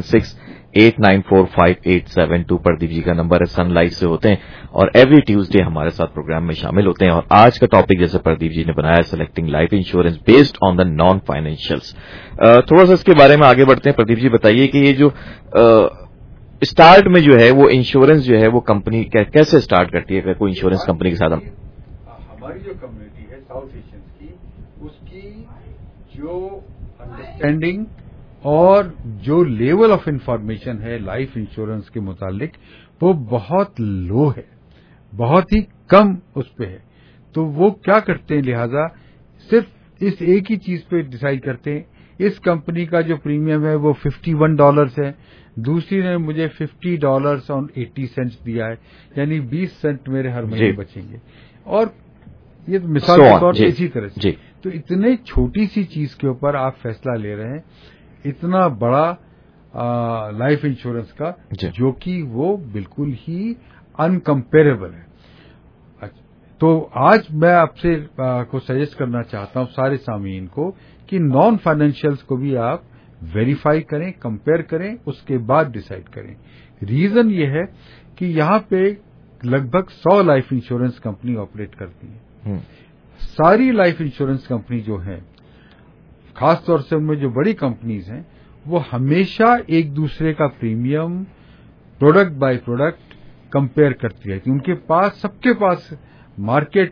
416-894-5872। प्रदीप जी का नंबर है, सन लाइफ से होते हैं और एवरी ट्यूसडे हमारे साथ प्रोग्राम में शामिल होते हैं। और आज का टॉपिक जैसे प्रदीप जी ने बनाया, selecting life insurance based on the non financials. थोड़ा सा इसके बारे में आगे बढ़ते हैं। प्रदीप जी बताइए कि ये जो स्टार्ट में जो है वो इंश्योरेंस जो है वो कंपनी कैसे स्टार्ट करती है, कोई इंश्योरेंस कंपनी के साथ? हमारी जो कम्युनिटी है साउथ एशियंस की, उसकी जो अंडरस्टैंडिंग और जो लेवल ऑफ इंफॉर्मेशन है लाइफ इंश्योरेंस के मुतालिक, वो बहुत लो है, बहुत ही कम उस पे है। तो वो क्या करते हैं, लिहाजा सिर्फ इस एक ही चीज पे डिसाइड करते हैं। इस कंपनी का जो प्रीमियम है वो $51 है, दूसरी ने मुझे $50.80 दिया है, यानी 20 सेंट मेरे हर महीने बचेंगे। और ये मिसाल के तौर पर इसी तरह से, तो इतने छोटी सी चीज के ऊपर आप फैसला ले रहे हैं, इतना बड़ा लाइफ इंश्योरेंस का, जो कि वो बिल्कुल ही अनकम्पेरेबल है। तो आज मैं आपसे को सजेस्ट करना चाहता हूं सारे सामीन को कि नॉन फाइनेंशियल्स को भी आप वेरीफाई करें, कंपेयर करें, उसके बाद डिसाइड करें। रीजन ये है कि यहाँ पे लगभग 100 लाइफ इंश्योरेंस कंपनी ऑपरेट करती है। सारी लाइफ इंश्योरेंस कंपनी जो है, खासतौर से उनमें जो बड़ी कंपनीज हैं, वो हमेशा एक दूसरे का premium product by product compare करती है कि उनके पास, सबके पास मार्केट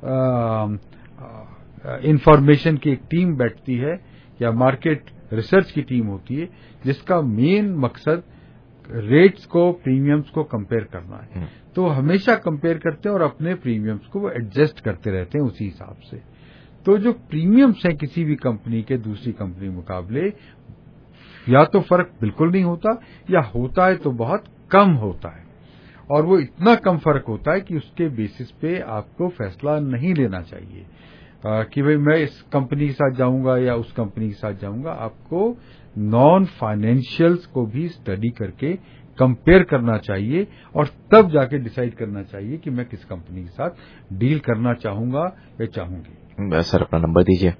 इंफॉर्मेशन की एक टीम बैठती है या मार्केट रिसर्च की टीम होती है, जिसका मेन मकसद रेट्स को, प्रीमियम्स को कंपेयर करना है। तो हमेशा कंपेयर करते हैं और अपने प्रीमियम्स को वो एडजस्ट करते रहते हैं उसी हिसाब से। तो जो प्रीमियम्स हैं किसी भी कंपनी के दूसरी कंपनी मुकाबले, या तो फर्क बिल्कुल नहीं होता, या होता है तो बहुत कम होता है, और वो इतना कम फर्क होता है कि उसके बेसिस पे आपको फैसला नहीं लेना चाहिए कि भाई मैं इस कंपनी के साथ जाऊंगा या उस कंपनी के साथ जाऊंगा। आपको नॉन फाइनेंशियल्स को भी स्टडी करके कंपेयर करना चाहिए, और तब जाके डिसाइड करना चाहिए कि मैं किस कंपनी के साथ डील करना चाहूंगा या चाहूंगी। सर अपना नंबर दीजिए।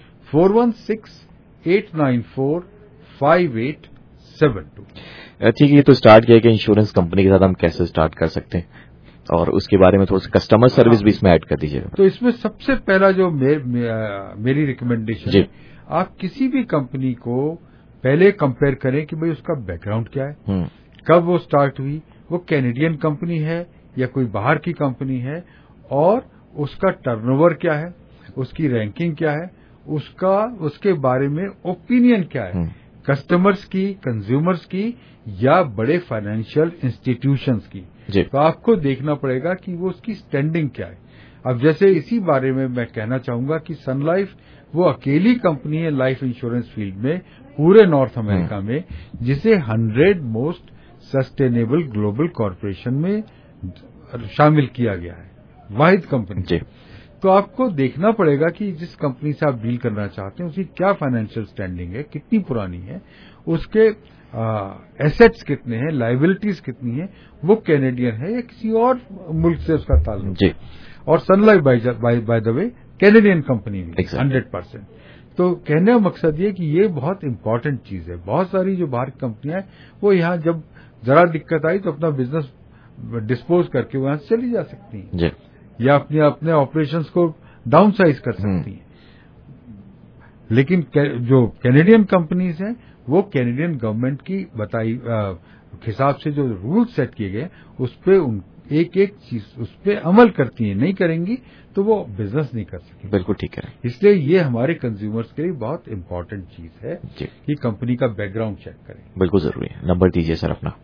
416-894-5872। ठीक है, ये तो स्टार्ट किया कि इंश्योरेंस कंपनी के साथ हम कैसे स्टार्ट कर सकते हैं, और उसके बारे में थोड़ा सा कस्टमर सर्विस भी इसमें ऐड कर दीजिएगा। तो इसमें सबसे पहला जो मेरी रिकमेंडेशन है, आप किसी भी कंपनी को पहले कंपेयर करें कि भाई उसका बैकग्राउंड क्या है, कब वो स्टार्ट हुई, वो कैनेडियन कंपनी है या कोई बाहर की कंपनी है, और उसका टर्नओवर क्या है, उसकी रैंकिंग क्या है, उसके बारे में ओपिनियन क्या है, कस्टमर्स की, कंज्यूमर्स की, या बड़े फाइनेंशियल इंस्टीट्यूशंस की। तो आपको देखना पड़ेगा कि वो उसकी स्टैंडिंग क्या है। अब जैसे इसी बारे में मैं कहना चाहूंगा कि सन लाइफ वो अकेली कंपनी है लाइफ इंश्योरेंस फील्ड में पूरे नॉर्थ अमेरिका में, जिसे 100 मोस्ट सस्टेनेबल ग्लोबल कॉरपोरेशन में शामिल किया गया है, वाहिद कंपनी। तो आपको देखना पड़ेगा कि जिस कंपनी से आप डील करना चाहते हैं उसकी क्या फाइनेंशियल स्टैंडिंग है, कितनी पुरानी है, उसके एसेट्स कितने हैं, लायबिलिटीज कितनी है, वो कैनेडियन है या किसी और मुल्क से उसका ताल्लुक है। और Sun Life by the way Canadian company भी 100%। तो कहने का मकसद ये कि ये बहुत इंपॉर्टेंट चीज है। बहुत सारी जो बाहर की कंपनियां हैं वो यहाँ जब जरा दिक्कत आई तो अपना बिजनेस डिस्पोज करके वहां से चली जा सकती हैं या अपने ऑपरेशंस को डाउन साइज कर सकती हैं। लेकिन जो कैनेडियन कंपनीज हैं वो कैनेडियन गवर्नमेंट की बताई हिसाब से जो रूल सेट किए गए उस पे एक एक चीज उस पे अमल करती हैं। नहीं करेंगी तो वो बिजनेस नहीं कर सकेंगे। बिल्कुल ठीक है। इसलिए ये हमारे कंज्यूमर्स के लिए बहुत इंपॉर्टेंट चीज है कि कंपनी का बैकग्राउंड चेक करें। बिल्कुल जरूरी है। नंबर दीजिए सर अपना।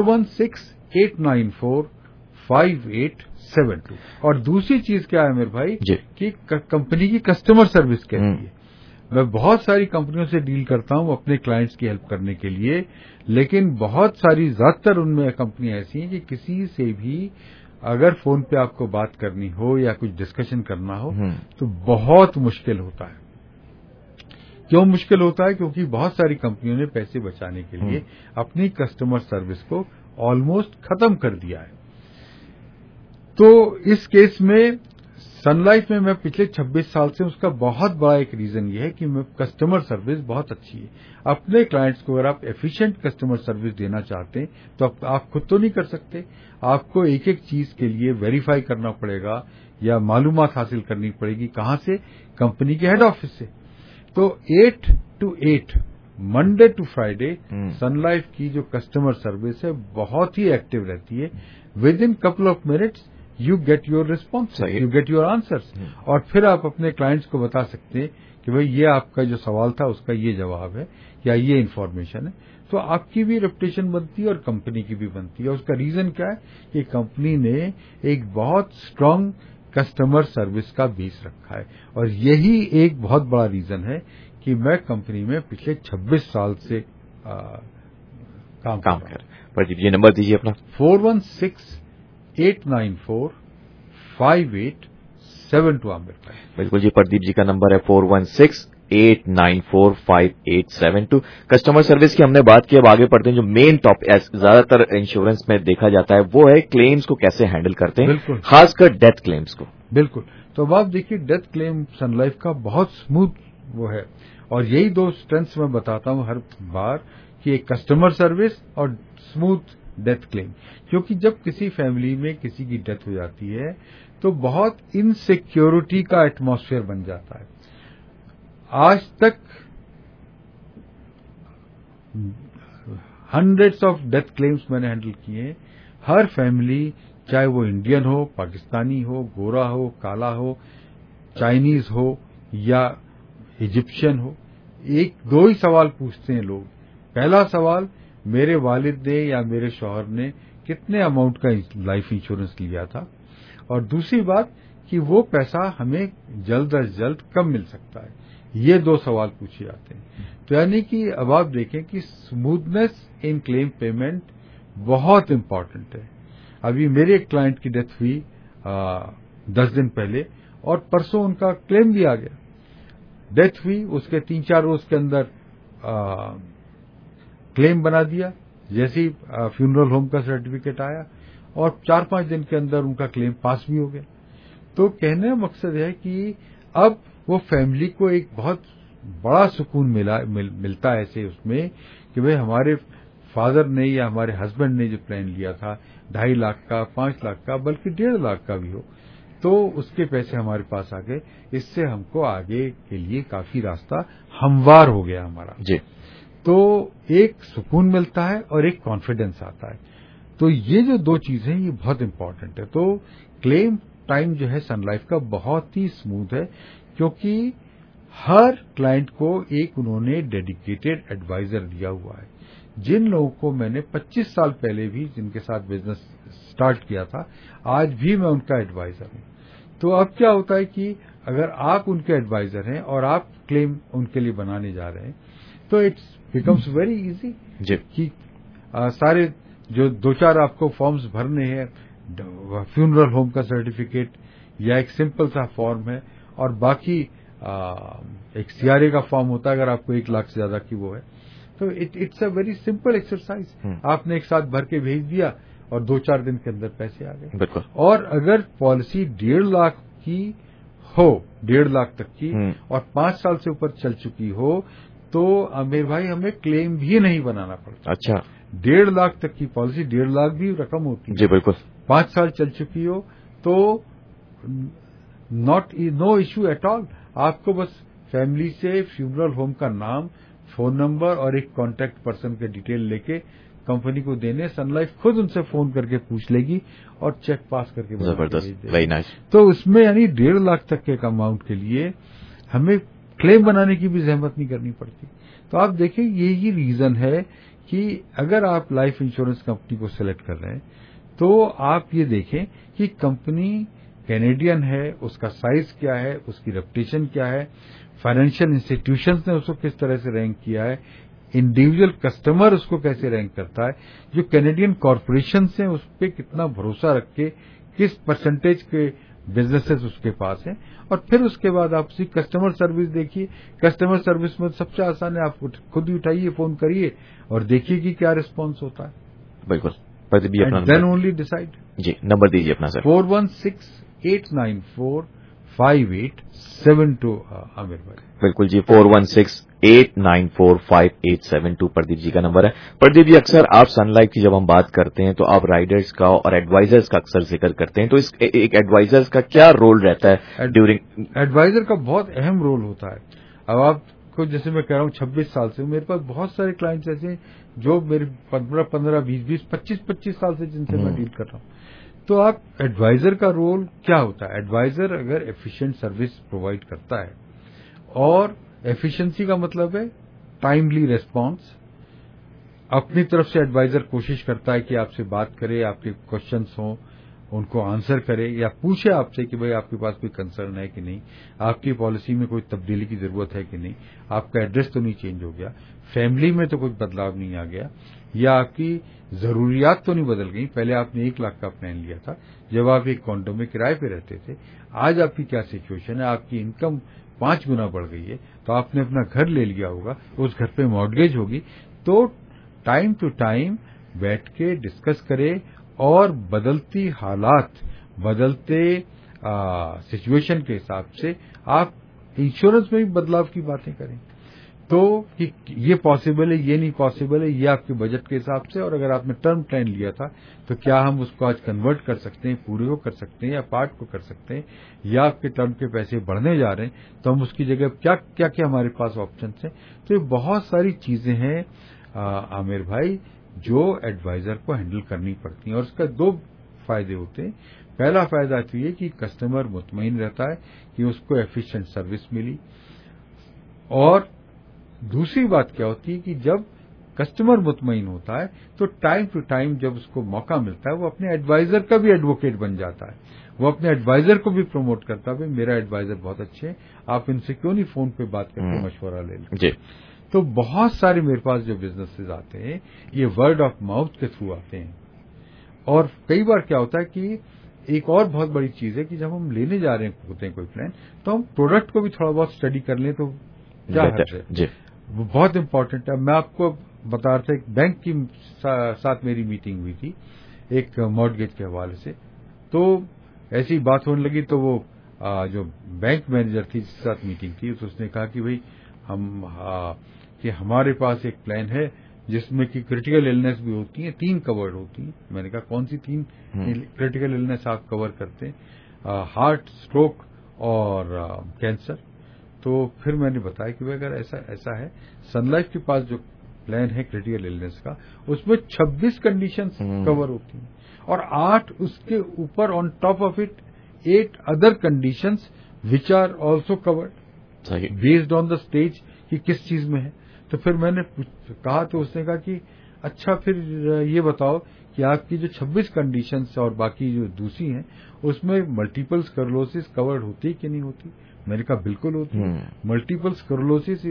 4168945872। और दूसरी चीज क्या है मेरे भाई कि कंपनी की कस्टमर सर्विस कैसी है। मैं बहुत सारी कंपनियों से डील करता हूं अपने क्लाइंट्स की हेल्प करने के लिए, लेकिन बहुत सारी ज्यादातर उनमें कंपनियां ऐसी हैं कि किसी से भी अगर फोन पे आपको बात करनी हो या कुछ डिस्कशन करना हो तो बहुत मुश्किल होता है। क्यों मुश्किल होता है? क्योंकि बहुत सारी कंपनियों ने पैसे बचाने के लिए अपनी कस्टमर सर्विस को ऑलमोस्ट खत्म कर दिया है। तो इस केस में सन लाइफ में मैं पिछले 26 साल से उसका बहुत बड़ा एक रीजन ये है कि कस्टमर सर्विस बहुत अच्छी है। अपने क्लाइंट्स को अगर आप एफिशिएंट कस्टमर सर्विस देना चाहते हैं तो आप खुद तो नहीं कर सकते। आपको एक एक चीज के लिए वेरीफाई करना पड़ेगा या मालूमात हासिल करनी पड़ेगी। कहां से? कंपनी के हेड ऑफिस से। तो 8 to 8 Monday to Friday Sun Life की जो कस्टमर सर्विस है बहुत ही एक्टिव रहती है। Within couple of minutes you get your response, you get your answers. और फिर आप अपने क्लाइंट्स को बता सकते हैं कि भाई ये आपका जो सवाल था उसका ये जवाब है या ये इन्फॉर्मेशन है। तो आपकी भी रेपुटेशन बनती है और कंपनी की भी बनती है। उसका रीजन क्या है कि कंपनी ने एक बहुत स्ट्रांग कस्टमर सर्विस का बेस रखा है। और यही एक बहुत बड़ा रीजन है कि मैं कंपनी में पिछले 26 साल से काम कर रहा हूं। प्रदीप जी नंबर दीजिए अपना। 4168945872 आमिर। बिल्कुल जी, प्रदीप जी का नंबर है 4168945872। कस्टमर सर्विस की हमने बात की। अब आगे बढ़ते हैं। जो मेन टॉपिक ज्यादातर इंश्योरेंस में देखा जाता है वो है क्लेम्स को कैसे हैंडल करते हैं, खासकर डेथ क्लेम्स को। बिल्कुल। तो अब आप देखिए डेथ क्लेम सन लाइफ का बहुत स्मूथ वो है। और यही दो स्ट्रेंथ्स मैं बताता हूं हर बार कि एक कस्टमर सर्विस और स्मूथ डेथ क्लेम। क्योंकि जब किसी फैमिली में किसी की डेथ हो जाती है तो बहुत इनसिक्योरिटी का एटमॉस्फेयर बन जाता है। आज तक हंड्रेड्स ऑफ डेथ क्लेम्स मैंने हैंडल किए। हर फैमिली, चाहे वो इंडियन हो, पाकिस्तानी हो, गोरा हो, काला हो, चाइनीज हो या इजिप्शियन हो, एक दो ही सवाल पूछते हैं लोग। पहला सवाल, मेरे वालिद ने या मेरे शौहर ने कितने अमाउंट का लाइफ इंश्योरेंस लिया था, और दूसरी बात कि वो पैसा हमें जल्द अज जल्द कब मिल सकता है। ये दो सवाल पूछे जाते हैं। तो यानी कि अब आप देखें कि स्मूथनेस इन क्लेम पेमेंट बहुत इंपॉर्टेंट है। अभी मेरे एक क्लाइंट की डेथ हुई 10 दिन पहले और परसों उनका क्लेम भी आ गया। डेथ हुई, उसके 3-4 रोज के अंदर क्लेम बना दिया। जैसे ही फ्यूनरल होम का सर्टिफिकेट आया और 4-5 दिन के अंदर उनका क्लेम पास भी हो गया। तो कहने का मकसद है कि अब वो फैमिली को एक बहुत बड़ा सुकून मिलता है ऐसे उसमें कि भाई हमारे फादर ने या हमारे हस्बैंड ने जो प्लान लिया था 2.5 लाख का, 5 लाख का, बल्कि 1.5 लाख का भी हो, तो उसके पैसे हमारे पास आ गए। इससे हमको आगे के लिए काफी रास्ता हमवार हो गया हमारा जी। तो एक सुकून मिलता है और एक कॉन्फिडेंस आता है। तो ये जो दो चीजें ये बहुत इंपॉर्टेंट है। तो क्लेम टाइम जो है सन लाइफ का बहुत ही स्मूथ है, क्योंकि हर क्लाइंट को एक उन्होंने डेडिकेटेड एडवाइजर दिया हुआ है। जिन लोगों को मैंने 25 साल पहले भी जिनके साथ बिजनेस स्टार्ट किया था, आज भी मैं उनका एडवाइजर हूं। तो अब क्या होता है कि अगर आप उनके एडवाइजर हैं और आप क्लेम उनके लिए बनाने जा रहे हैं तो इट्स बिकम्स वेरी इजी कि सारे जो 2-4 आपको फॉर्म्स भरने हैं, फ्यूनरल होम का सर्टिफिकेट या एक सिंपल सा फॉर्म है, और बाकी एक CRA का फॉर्म होता है अगर आपको 1 लाख से ज्यादा की वो है। तो it's a very simple exercise. आपने एक साथ भर के भेज दिया और 2-4 दिन के अंदर पैसे आ गए। और अगर पॉलिसी 1.5 लाख की हो, 1.5 लाख तक की, और 5 साल से ऊपर चल चुकी हो, तो आमिर भाई हमें क्लेम भी नहीं बनाना पड़ता। अच्छा, 1.5 लाख तक की पॉलिसी, 1.5 लाख भी रकम होती है जी, बिल्कुल। 5 साल चल चुकी हो तो नो इश्यू एट ऑल। आपको बस फैमिली से फ्यूनरल होम का नाम, फोन नंबर और एक कॉन्टैक्ट पर्सन के डिटेल लेके कंपनी को देने, सन लाइफ खुद उनसे फोन करके पूछ लेगी और चेक पास करके जबरदस्त, वेरी नाइस। तो उसमें यानी 1.5 लाख तक के अमाउंट के लिए हमें क्लेम बनाने की भी जहमत नहीं करनी पड़ती। तो आप देखें, यही रीजन है कि अगर आप लाइफ इंश्योरेंस कंपनी को सिलेक्ट कर रहे हैं तो आप ये देखें कि कंपनी कैनेडियन है, उसका साइज क्या है, उसकी रेपुटेशन क्या है, फाइनेंशियल इंस्टीट्यूशंस ने उसको किस तरह से रैंक किया है, इंडिविजुअल कस्टमर उसको कैसे रैंक करता है, जो कैनेडियन कॉरपोरेशन हैं उस पर कितना भरोसा रख के किस परसेंटेज के बिजनेसेस उसके पास हैं, और फिर उसके बाद आप उसकी कस्टमर सर्विस देखिए। कस्टमर सर्विस में सबसे आसान है, आप खुद ही उठाइए, फोन करिए और देखिए कि क्या रिस्पॉन्स होता है। बिल्कुल, देन ओनली डिसाइड। जी, नंबर दीजिए अपना सर। 4168945872 आमिर भाई। बिल्कुल जी, 4168945872 प्रदीप जी का नंबर है। प्रदीप जी, अक्सर आप सन लाइफ की जब हम बात करते हैं तो आप राइडर्स का और एडवाइजर्स का अक्सर जिक्र करते हैं, तो इस एक एडवाइजर्स का क्या रोल रहता है ड्यूरिंग? एडवाइजर का बहुत अहम रोल होता है। अब आपको जैसे मैं कह रहा हूँ 26 साल से मेरे पास बहुत सारे क्लाइंट्स ऐसे हैं जो मेरे 15, 20, 25 साल से जिनसे मैं डील कर रहा हूँ। तो आप एडवाइजर का रोल क्या होता है? एडवाइजर अगर एफिशिएंट सर्विस प्रोवाइड करता है, और एफिशिएंसी का मतलब है टाइमली रिस्पांस। अपनी तरफ से एडवाइजर कोशिश करता है कि आपसे बात करे, आपके क्वेश्चंस हों उनको आंसर करे, या पूछे आपसे कि भाई आपके पास कोई कंसर्न है कि नहीं, आपकी पॉलिसी में कोई तब्दीली की जरूरत है कि नहीं, आपका एड्रेस तो नहीं चेंज हो गया, फैमिली में तो कुछ बदलाव नहीं आ गया, या आपकी जरूरियात तो नहीं बदल गई। पहले आपने 1 लाख का प्लान लिया था जब आप एक कॉन्डो में किराए पे रहते थे, आज आपकी क्या सिचुएशन है, आपकी इनकम 5 गुना बढ़ गई है, तो आपने अपना घर ले लिया होगा, उस घर पे मॉर्गेज होगी। तो टाइम टू टाइम बैठ के डिस्कस करें और बदलती हालात, बदलते सिचुएशन के हिसाब से आप इंश्योरेंस में भी बदलाव की बातें करें। तो कि ये पॉसिबल है, ये नहीं पॉसिबल है, ये आपके बजट के हिसाब से, और अगर आपने टर्म प्लान लिया था तो क्या हम उसको आज कन्वर्ट कर सकते हैं, पूरे को कर सकते हैं या पार्ट को कर सकते हैं, या आपके टर्म के पैसे बढ़ने जा रहे हैं तो हम उसकी जगह क्या क्या क्या हमारे पास ऑप्शन हैं। तो ये बहुत सारी चीजें हैं आमिर भाई जो एडवाइजर को हैंडल करनी पड़ती हैं, और उसका 2 फायदे होते हैं। पहला फायदा तो ये कि कस्टमर मुतमईन रहता है कि उसको एफिशिएंट सर्विस मिली, और दूसरी बात क्या होती है कि जब कस्टमर मुतमईन होता है तो टाइम टू टाइम जब उसको मौका मिलता है वो अपने एडवाइजर का भी एडवोकेट बन जाता है, वो अपने एडवाइजर को भी प्रमोट करता है, मेरा एडवाइजर बहुत अच्छे हैं, आप इनसे क्यों नहीं फोन पे बात करके मशवरा ले लें। तो बहुत सारे मेरे पास जो बिजनेसेस आते हैं ये वर्ड ऑफ माउथ के थ्रू आते हैं। और कई बार क्या होता है कि एक और बहुत बड़ी चीज है कि जब हम लेने जा रहे होते हैं कोई प्लान, तो हम प्रोडक्ट को भी थोड़ा बहुत स्टडी कर लें तो क्या है, वो बहुत इंपॉर्टेंट है। मैं आपको बता रहा था, एक बैंक की साथ मेरी मीटिंग हुई थी एक मॉर्गेज के हवाले से, तो ऐसी बात होने लगी तो वो जो बैंक मैनेजर थी जिसके साथ मीटिंग थी तो उसने कहा कि भाई कि हमारे पास एक प्लान है जिसमें कि क्रिटिकल इलनेस भी होती है, 3 कवर्ड होती हैं। मैंने कहा कौन सी 3 क्रिटिकल इलनेस आप कवर करते हैं? हार्ट, स्ट्रोक और कैंसर। तो फिर मैंने बताया कि भाई अगर ऐसा है, सन लाइफ के पास जो प्लान है क्रिटिकल इलनेस का उसमें 26 कंडीशंस कवर होती हैं, और 8 उसके ऊपर on top of it 8 other conditions which are also covered based on the stage कि किस चीज में है। तो फिर मैंने कहा तो उसने कहा कि अच्छा फिर ये बताओ कि आपकी जो 26 कंडीशंस और बाकी जो दूसरी हैं उसमें मल्टीपल स्क्लेरोसिस कवर्ड होती है कि नहीं होती? मैंने कहा बिल्कुल होती है। Multiple sclerosis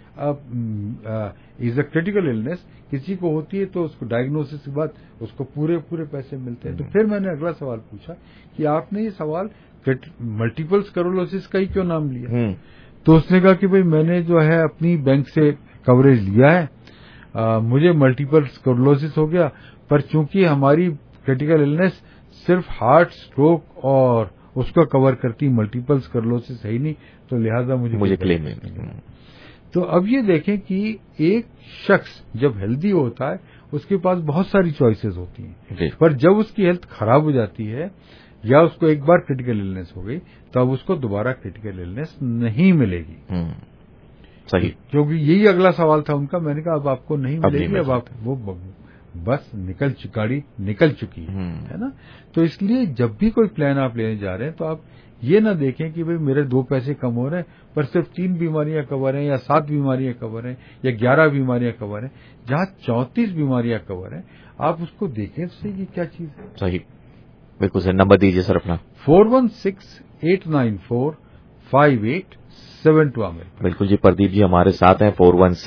is a critical illness, किसी को होती है तो उसको डायग्नोसिस के बाद उसको पूरे पैसे मिलते हैं। तो फिर मैंने अगला सवाल पूछा कि आपने ये सवाल मल्टीपल स्क्लेरोसिस का ही क्यों नाम लिया? तो उसने कहा कि भाई मैंने जो है अपनी बैंक से कवरेज लिया है, मुझे मल्टीपल स्क्लेरोसिस हो गया, पर चूंकि हमारी क्रिटिकल इलनेस सिर्फ हार्ट, स्ट्रोक और उसको कवर करती, मल्टीपल स्क्लेरोसिस है ही नहीं, तो लिहाजा मुझे क्लेम नहीं। तो अब ये देखें कि एक शख्स जब हेल्दी होता है उसके पास बहुत सारी चॉइसेस होती हैं, पर जब उसकी हेल्थ खराब हो जाती है या उसको एक बार क्रिटिकल इलनेस हो गई तो अब उसको दोबारा क्रिटिकल इलनेस नहीं मिलेगी। सही, क्योंकि यही अगला सवाल था उनका। मैंने कहा अब आपको नहीं मिलेगी, अब आप वो बस गाड़ी निकल चुकी है ना। तो इसलिए जब भी कोई प्लान आप लेने जा रहे हैं तो आप ये ना देखें कि भाई मेरे 2 पैसे कम हो रहे हैं पर सिर्फ 3 बीमारियां कवर हैं या 7 बीमारियां कवर हैं या 11 बीमारियां कवर हैं, जहां 34 बीमारियां कवर हैं आप उसको देखें तो सही कि क्या चीज है। सही, बिल्कुल सर। नंबर दीजिए सर अपना। 4168945872 आमिर। बिल्कुल जी, प्रदीप जी हमारे साथ हैं।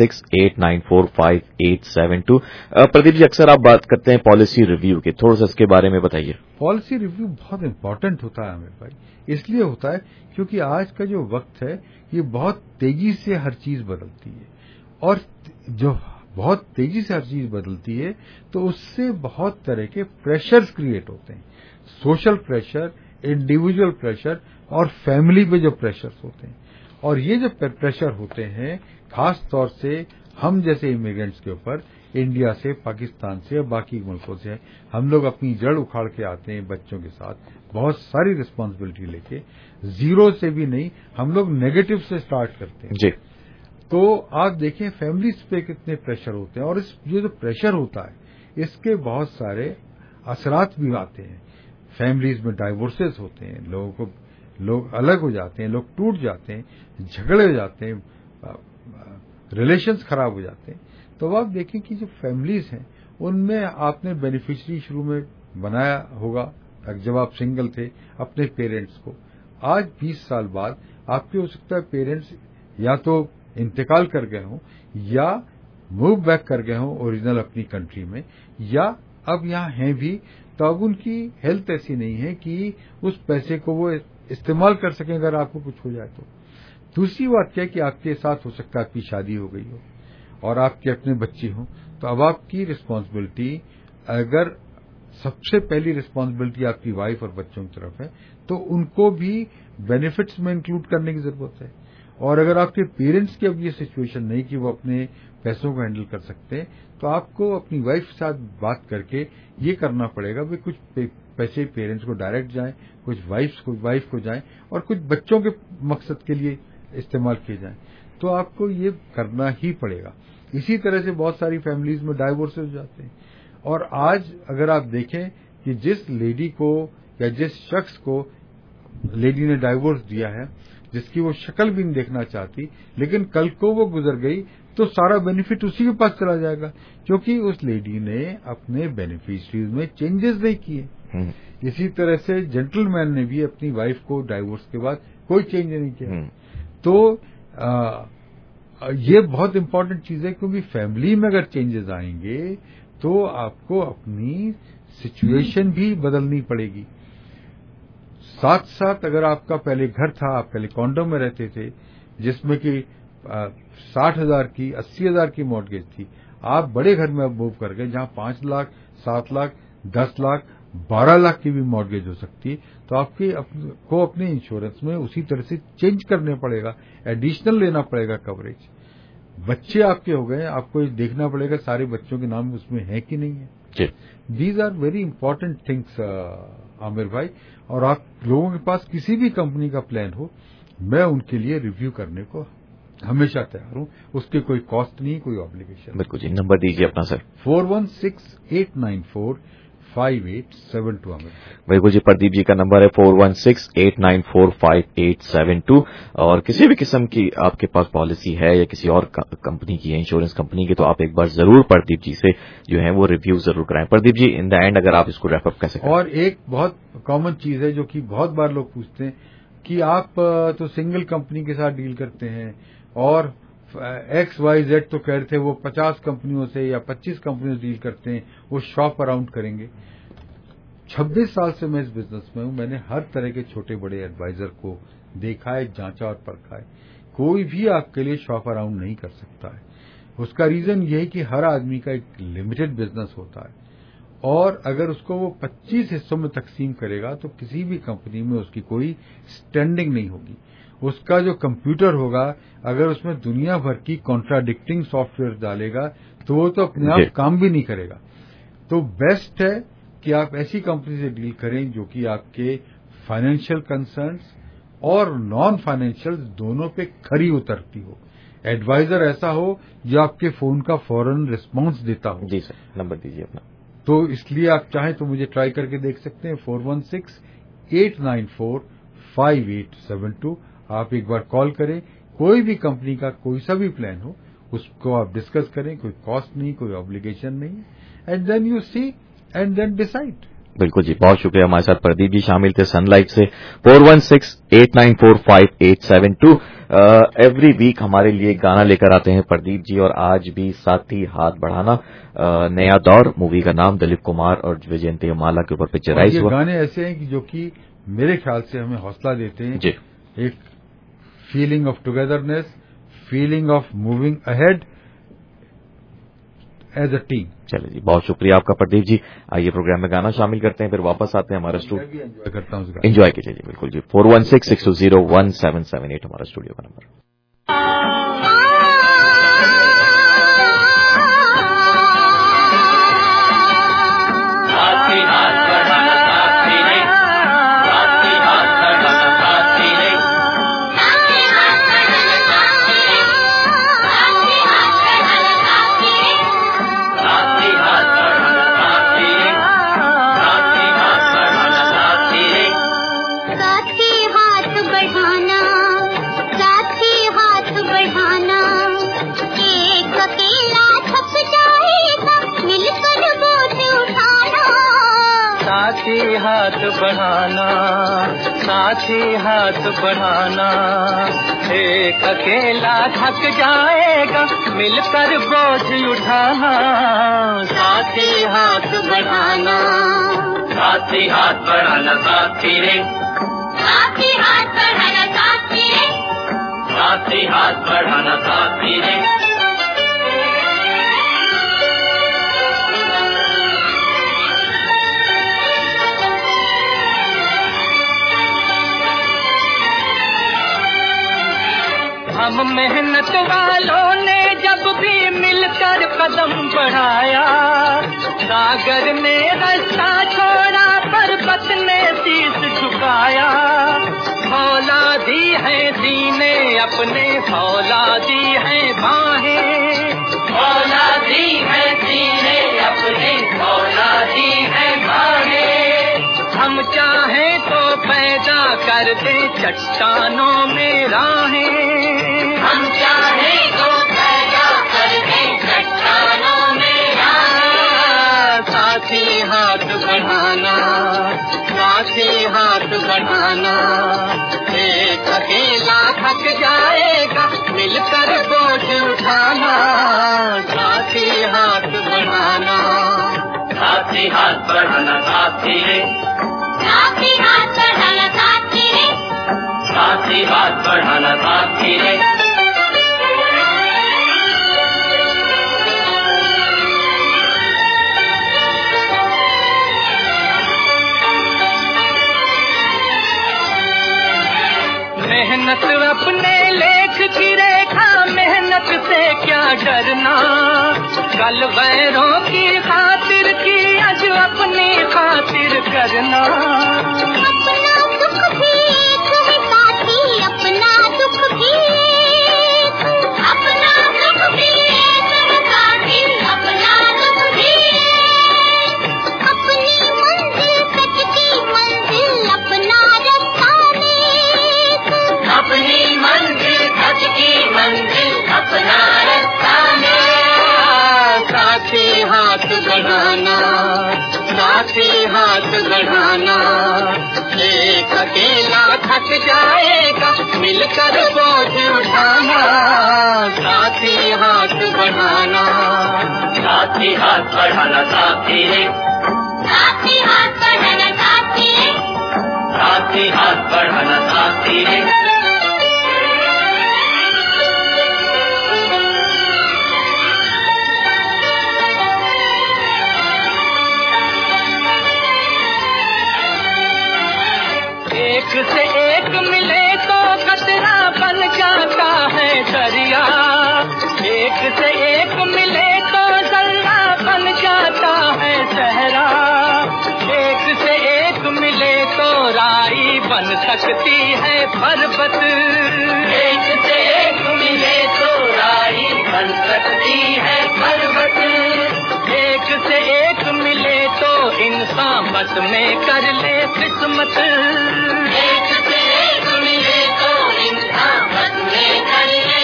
4168945872। प्रदीप जी, अक्सर आप बात करते हैं पॉलिसी रिव्यू के, थोड़ा सा इसके बारे में बताइए। पॉलिसी रिव्यू बहुत इंपॉर्टेंट होता है आमिर भाई, इसलिए होता है क्योंकि आज का जो वक्त है ये बहुत तेजी से हर चीज बदलती है, और जो बहुत तेजी से हर चीज बदलती है तो उससे बहुत तरह के प्रेशर्स क्रिएट होते हैं, सोशल प्रेशर, इंडिविजुअल प्रेशर और फैमिली पे जो प्रेशर्स होते हैं। और ये जो प्रेशर होते हैं खास तौर से हम जैसे इमिग्रेंट्स के ऊपर, इंडिया से, पाकिस्तान से या बाकी मुल्कों से, हम लोग अपनी जड़ उखाड़ के आते हैं बच्चों के साथ, बहुत सारी रिस्पांसिबिलिटी लेके, जीरो से भी नहीं, हम लोग नेगेटिव से स्टार्ट करते हैं जी। तो आप देखें फैमिलीज पे कितने प्रेशर होते हैं, और इस ये जो प्रेशर होता है इसके बहुत सारे असरात भी आते हैं। फैमिलीज में डाइवोर्सेस होते हैं, लोग अलग हो जाते हैं, लोग टूट जाते हैं, झगड़े हो जाते हैं, रिलेशंस खराब हो जाते हैं। तो आप देखें कि जो फैमिलीज हैं उनमें आपने बेनिफिशियरी शुरू में बनाया होगा जब आप सिंगल थे अपने पेरेंट्स को। आज 20 साल बाद आपके हो सकता है पेरेंट्स या तो इंतकाल कर गए हों या मूव बैक कर गए हों ओरिजिनल अपनी कंट्री में, या अब यहाँ हैं भी, तो अब उनकी हेल्थ ऐसी नहीं है कि उस पैसे को वो इस्तेमाल कर सकें अगर आपको कुछ हो जाए तो। दूसरी बात क्या है कि आपके साथ हो सकता है आपकी शादी हो गई हो और आपके अपने बच्चे हों, तो अब आपकी रिस्पांसिबिलिटी, अगर सबसे पहली रिस्पांसिबिलिटी आपकी वाइफ और बच्चों की तरफ है तो उनको भी बेनिफिट्स में इंक्लूड करने की जरूरत है। और अगर आपके पेरेंट्स की अब ये सिचुएशन नहीं कि वो अपने पैसों को हैंडल कर सकते हैं, तो आपको अपनी वाइफ के साथ बात करके ये करना पड़ेगा कि कुछ पैसे पेरेंट्स को डायरेक्ट जाएं, कुछ वाइफ को जाएं और कुछ बच्चों के मकसद के लिए इस्तेमाल किए जाएं। तो आपको ये करना ही पड़ेगा। इसी तरह से बहुत सारी फैमिलीज में डाइवोर्स हो जाते हैं, और आज अगर आप देखें कि जिस लेडी को या जिस शख्स को लेडी ने डाइवोर्स दिया है, जिसकी वो शक्ल भी नहीं देखना चाहती, लेकिन कल को वो गुजर गई तो सारा बेनिफिट उसी के पास चला जाएगा, क्योंकि उस लेडी ने अपने बेनिफिशरीज में चेंजेस नहीं किए। इसी तरह से जेंटलमैन ने भी अपनी वाइफ को डाइवोर्स के बाद कोई चेंज नहीं किया। तो ये बहुत इंपॉर्टेंट चीज है, क्योंकि फैमिली में अगर चेंजेस आएंगे तो आपको अपनी सिचुएशन भी बदलनी पड़ेगी। साथ साथ अगर आपका पहले घर था, आप पहले कॉन्डो में रहते थे जिसमें कि 60,000 की 80,000 की मॉर्गेज थी, आप बड़े घर में अब मूव कर गए जहां 5 लाख 7 लाख 10 लाख 12 लाख की भी मॉर्गेज हो सकती है। तो आपको अपने इंश्योरेंस में उसी तरह से चेंज करने पड़ेगा, एडिशनल लेना पड़ेगा कवरेज। बच्चे आपके हो गए, आपको ये देखना पड़ेगा सारे बच्चों के नाम उसमें है कि नहीं है। These are very important things Aamir भाई, और आप लोगों के पास किसी भी कंपनी का प्लान हो, मैं उनके लिए रिव्यू करने को हमेशा तैयार हूं। उसके कोई कॉस्ट नहीं, कोई ऑब्लिगेशन। बिल्कुल जी। नंबर दीजिए अपना सर। 4168945872 आमिर। बिल्कुल जी, प्रदीप जी का नंबर है 4168945872। और किसी भी किस्म की आपके पास पॉलिसी है या किसी और कंपनी की है, इंश्योरेंस कंपनी की, तो आप एक बार जरूर प्रदीप जी से जो है वो रिव्यू जरूर कराएं। Pradeep ji, in the end अगर आप इसको रैप अप कैसे करें? और एक बहुत कॉमन चीज है जो कि बहुत बार लोग पूछते हैं कि आप तो सिंगल कंपनी के साथ डील करते हैं और XYZ तो कह रहे थे वो 50 कंपनियों से या 25 कंपनियों से डील करते हैं, वो शॉप अराउंड करेंगे। 26 साल से मैं इस बिजनेस में हूं, मैंने हर तरह के छोटे बड़े एडवाइजर को देखा है, जांचा और परखा है। कोई भी आपके लिए शॉप अराउंड नहीं कर सकता है। उसका रीजन ये है कि हर आदमी का एक लिमिटेड बिजनेस होता है और अगर उसको वो 25 हिस्सों में तकसीम करेगा तो किसी भी कंपनी में उसकी कोई स्टैंडिंग नहीं होगी। उसका जो कंप्यूटर होगा, अगर उसमें दुनिया भर की कॉन्ट्राडिक्टिंग सॉफ्टवेयर डालेगा तो वो तो अपने आप काम भी नहीं करेगा। तो बेस्ट है कि आप ऐसी कंपनी से डील करें जो कि आपके फाइनेंशियल कंसर्न्स और नॉन फाइनेंशियल दोनों पे खरी उतरती हो। एडवाइजर ऐसा हो जो आपके फोन का फौरन रिस्पांस देता हो। जी सर, नंबर दीजिए अपना। तो इसलिए आप चाहें तो मुझे ट्राई करके देख सकते हैं, 416-894-5872। आप एक बार कॉल करें, कोई भी कंपनी का कोई सा भी प्लान हो उसको आप डिस्कस करें, कोई कॉस्ट नहीं, कोई ऑब्लिगेशन नहीं, and then you see and then decide. बिल्कुल जी, बहुत शुक्रिया। हमारे साथ प्रदीप जी शामिल थे सनलाइट से। 416-894-5872। एवरी वीक हमारे लिए गाना लेकर आते हैं प्रदीप जी, और आज भी साथी हाथ बढ़ाना, नया दौर मूवी का नाम, दिलीप कुमार और विजयंती माला के ऊपर पिक्चराइज हुआ। ये गाने ऐसे हैं कि जो कि मेरे ख्याल से हमें हौसला देते हैं जी। एक feeling of togetherness, feeling of moving ahead as a team. चलिए जी, बहुत शुक्रिया आपका प्रदीप जी। आइए प्रोग्राम में गाना शामिल करते हैं, फिर वापस आते हैं हमारे स्टूडियो। एंजॉय करता हूँ, एंजॉय कीजिए जी, बिल्कुल जी। 416-620-1778 हमारा स्टूडियो का नंबर। हाथ बढ़ाना, साथी हाथ बढ़ाना, एक अकेला थक जाएगा, मिलकर बोझ उठाना। साथी हाथ बढ़ाना, साथी हाथ बढ़ाना, साथी रे, साथी हाथ बढ़ाना, साथी रे, साथी हाथ बढ़ाना, साथी रे। हम मेहनत वालों ने जब भी मिलकर कदम बढ़ाया, सागर ने रास्ता छोड़ा, पर्वत ने शीश झुकाया। औलादी है सीने अपने, औलादी है बाहें, औलादी है सीने अपने, औलादी है बाहें। हम चाहें तो पैदा कर दे चट्टानों में राहें, हम चाहें तो पैदा कर दे चट्टानों में राहें। साथी हाथ बढ़ाना, साथी हाथ बढ़ाना, एक अकेला थक जाएगा, मिलकर बोझ उठाना। साथी हाथ बढ़ाना, साथी हाथ बढ़ाना, साथी रे, साथी हाथ बढ़ाना, साथी रे, साथी हाथ बढ़ाना, साथी रे। मेहनत अपने लेख की रेखा, मेहनत से क्या डरना, कल गैरों की खातिर की आज अपनी खातिर करना। अपना दुख भी तुम साथी, अपना दुख भी, अपना दुख भी तुम साथी, अपना दुख भी। अपनी मंजिल सच की मंजिल, अपना रास्ता नेक, अपनी मंजिल सच की मंजिल, अपना रास्ता नेक। साथी हाथ बढ़ाना, साथी हाथ बढ़ाना, एक अकेला थक जाएगा, मिलकर बोझ उठाना। साथी हाथ बढ़ाना, साथी हाथ बढ़ाना, साथी रे, साथी हाथ बढ़ाना, साथी हाथ बढ़ाना साथी रे। एक से एक मिले तो कचरा बन जाता है दरिया, एक से एक मिले तो जल्ला बन जाता है सहरा, एक से एक मिले तो राई बन सकती है पर्वत, एक से एक मिले तो राई बन सकती है पर्वत, एक से एक मिले तो इंसान मत में कर ले किस्मत, एक से एक मिले तो इंसान मत में कर ले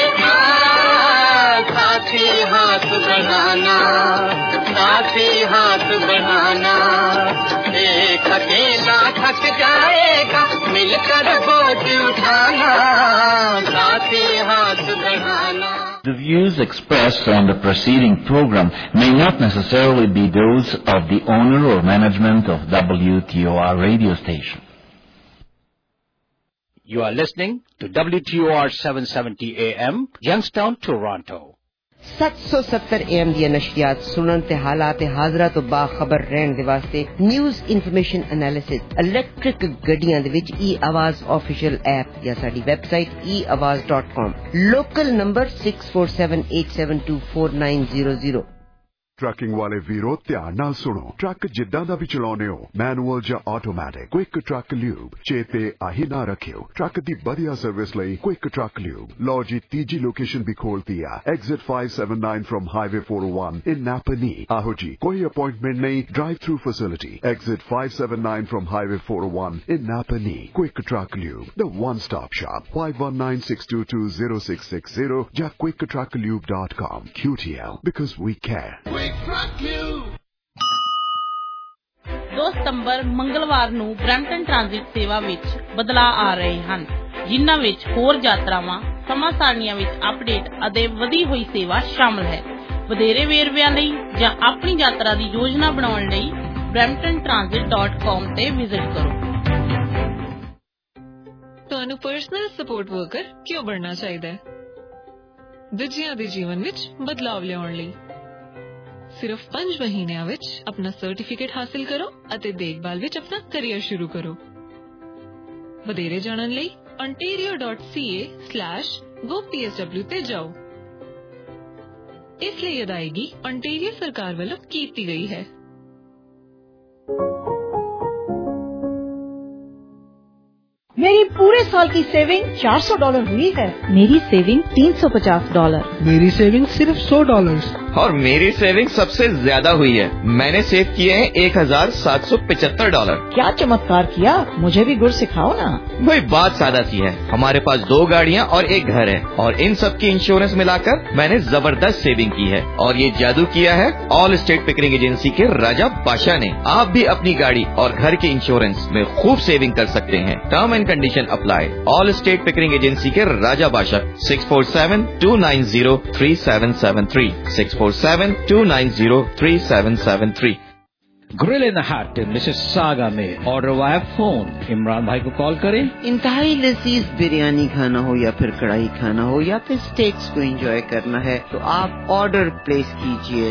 साथी हाथ बढ़ाना, साथी हाथ बढ़ाना, एक अकेला थक जाएगा मिलकर बोझ उठाना, साथी हाथ बढ़ाना। The views expressed on the preceding program may not necessarily be those of the owner or management of WTOR radio station. You are listening to WTOR 770 AM, Youngstown, Toronto. 770 AM ਦੀਆਂ ਨਸ਼ਰੀਆਤ ਸੁਣਨ ਤੇ ਹਾਲਾਤ ਹਾਜ਼ਰਾ ਤੋਂ ਬਾਖਬਰ ਰਹਿਣ ਦੇ ਵਾਸਤੇ ਨਿਊਜ਼ ਇਨਫੋਰਮੇਸ਼ਨ ਐਨਾਲਿਸਿਸ ਇਲੈਕਟ੍ਰਿਕ ਗੱਡੀਆਂ ਦੇ ਵਿੱਚ e-ਆਵਾਜ਼ ਆਫੀਸ਼ੀਅਲ ਐਪ ਜਾਂ ਸਾਡੀ website eawaz.com, local number 6478724900। Trucking ਵਾਲੇ ਵੀਰੋ ਧਿਆਨ ਨਾਲ ਸੁਣੋ, ਟਰੱਕ ਜਿੱਦਾਂ ਦਾ ਵੀ ਚਲਾਉਨੇ ਹੋ, ਮੈਨੂਅਲ ਜਾਂ ਆਟੋਮੈਟਿਕ, ਕੁਇਕ ਟਰੱਕ ਲਿਊਬ ਚੇਤੇ ਆਹੀ ਨਾ ਰੱਖਿਓ। ਟਰੱਕ ਦੀ ਵਧੀਆ ਸਰਵਿਸ ਲਈ ਕੁਇਕ ਟਰੱਕ ਲਿਊਬ। ਲਓ ਜੀ ਤੀਜੀ ਲੋਕੇਸ਼ਨ ਵੀ ਖੋਲਤੀ ਆ, exit 579 from highway 401 in Napanee. ਆਹੋ ਜੀ, ਕੋਈ ਅਪਾਇੰਟਮੈਂਟ ਨਹੀਂ, drive through facility, exit 579 from highway 401 in Napanee. Quick truck lube, the one stop shop, 5196220660 ਜਾਂ quicktrucklube.com। QTL, because we care। 2 ਸਤੰਬਰ ਮੰਗਲਵਾਰ ਨੂੰ ਬ੍ਰੈਂਪਟਨ ਟ੍ਰਾਂਜ਼ਿਟ ਸੇਵਾ ਵਿੱਚ ਬਦਲਾਅ ਆ ਰਹੇ ਹਨ, ਜਿਨ੍ਹਾਂ ਵਿੱਚ ਹੋਰ ਯਾਤਰਾਵਾਂ, ਸਮਾਂ ਸਾਰਣੀਆਂ ਵਿੱਚ ਅਪਡੇਟ ਅਤੇ ਵਧੀ ਹੋਈ ਸੇਵਾ ਸ਼ਾਮਲ ਹੈ। ਵਧੇਰੇ ਵੇਰਵਿਆਂ ਲਈ ਜਾਂ ਆਪਣੀ ਯਾਤਰਾ ਦੀ ਯੋਜਨਾ ਬਣਾਉਣ ਲਈ bramptontransit.com ਤੇ ਵਿਜ਼ਿਟ ਕਰੋ। ਤੁਹਾਨੂੰ ਪਰਸਨਲ ਸਪੋਰਟ ਵਰਕਰ ਕਿਉਂ ਬਣਨਾ ਚਾਹੀਦਾ ਹੈ? ਦੂਜਿਆਂ ਦੇ ਜੀਵਨ ਵਿੱਚ ਬਦਲਾਵ ਲਿਆਉਣ ਲਈ। ਸਿਰਫ 5 ਮਹੀਨਿਆਂ ਵਿੱਚ ਆਪਣਾ ਸਰਟੀਫਿਕੇਟ ਹਾਸਿਲ ਕਰੋ ਅਤੇ ਦੇਖਭਾਲ ਵਿੱਚ ਆਪਣਾ ਕੈਰੀਅਰ ਸ਼ੁਰੂ ਕਰੋ। ਵਧੇਰੇ ਜਾਣਨ ਲਈ ontario.ca/gopsw ਤੇ ਜਾਓ। ਇਸ ਲਈ ਅਦਾਇਗੀ ontario ਸਰਕਾਰ ਵੱਲੋਂ ਕੀਤੀ ਗਈ ਹੈ। मेरी पूरे साल की सेविंग $400 हुई है। मेरी सेविंग $350। मेरी सेविंग सिर्फ $100। और मेरी सेविंग सबसे ज्यादा हुई है, मैंने सेव किए हैं $1,775। क्या चमत्कार किया, मुझे भी गुर सिखाओ ना। वही बात सादा सी है, हमारे पास 2 गाड़ियाँ और 1 घर है और इन सब की इंश्योरेंस मिलाकर मैंने जबरदस्त सेविंग की है। और ये जादू किया है ऑल स्टेट पिकरिंग एजेंसी के राजा बादशाह ने। आप भी अपनी गाड़ी और घर के इंश्योरेंस में खूब सेविंग कर सकते हैं। Term and condition apply. Allstate Pickering agency के राजा Badshah 647-290-3773 647-290-3773। Grill in the hut Mississauga में ऑर्डर वाया फोन। इमरान भाई को कॉल करें। इंतहाई लजीज बिरयानी खाना हो या फिर कढ़ाई खाना हो या फिर स्टेक्स को एंजॉय करना है तो आप ऑर्डर प्लेस कीजिए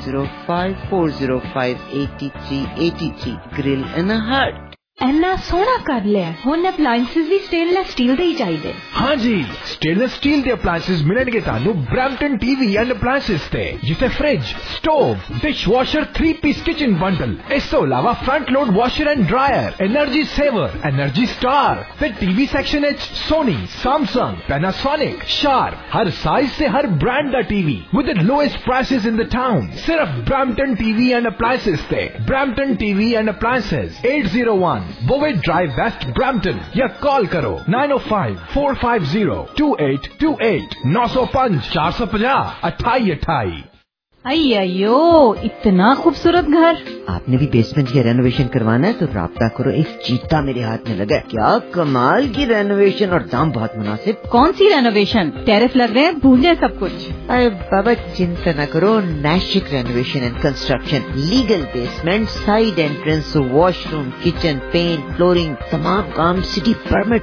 9054058383। ग्रिल इन द हट। ਇੰਨਾ ਸੋਹਣਾ ਕਰ ਲਿਆ, ਹੁਣ ਅਪਲਾਈਐਂਸਸ ਵੀ ਸਟੇਨਲੈਸ ਸਟੀਲ ਦੇ ਹੀ ਚਾਹੀਦੇ। हाँ जी, स्टेनलेस स्टील के अप्लायंसेस मिलेंगे तानू ब्रैम्पटन टीवी एंड अप्लायंसेस ते, जिसे fridge, stove, dishwasher three piece kitchen bundle, इस तो अलावा front load washer and dryer, energy saver, energy star, फिर टीवी सेक्शन एच सोनी, सैमसंग, पैनासोनिक, शार्प, हर साइज से हर ब्रांड का TV with the lowest prices in the town. सिर्फ ब्रैम्पटन टीवी एंड अप्लायंसेस ते। Brampton TV and appliances 801 बोवेट drive west Brampton या कॉल करो 905-450-2828 905-450-2828। अयो इतना खूबसूरत घर। आपने भी बेसमेंट की रेनोवेशन करवाना है तो राब्ता करो, एक चीता मेरे हाथ में लगा है। क्या कमाल की रेनोवेशन और दाम बहुत मुनासिब। कौन सी रेनोवेशन? टेरिफ लग रहे हैं, भूल जाए सब कुछ। अरे बाबा चिंता न करो, Nashik renovation and construction, legal basement, side entrance, washroom, kitchen, paint, flooring, तमाम काम सिटी परमिट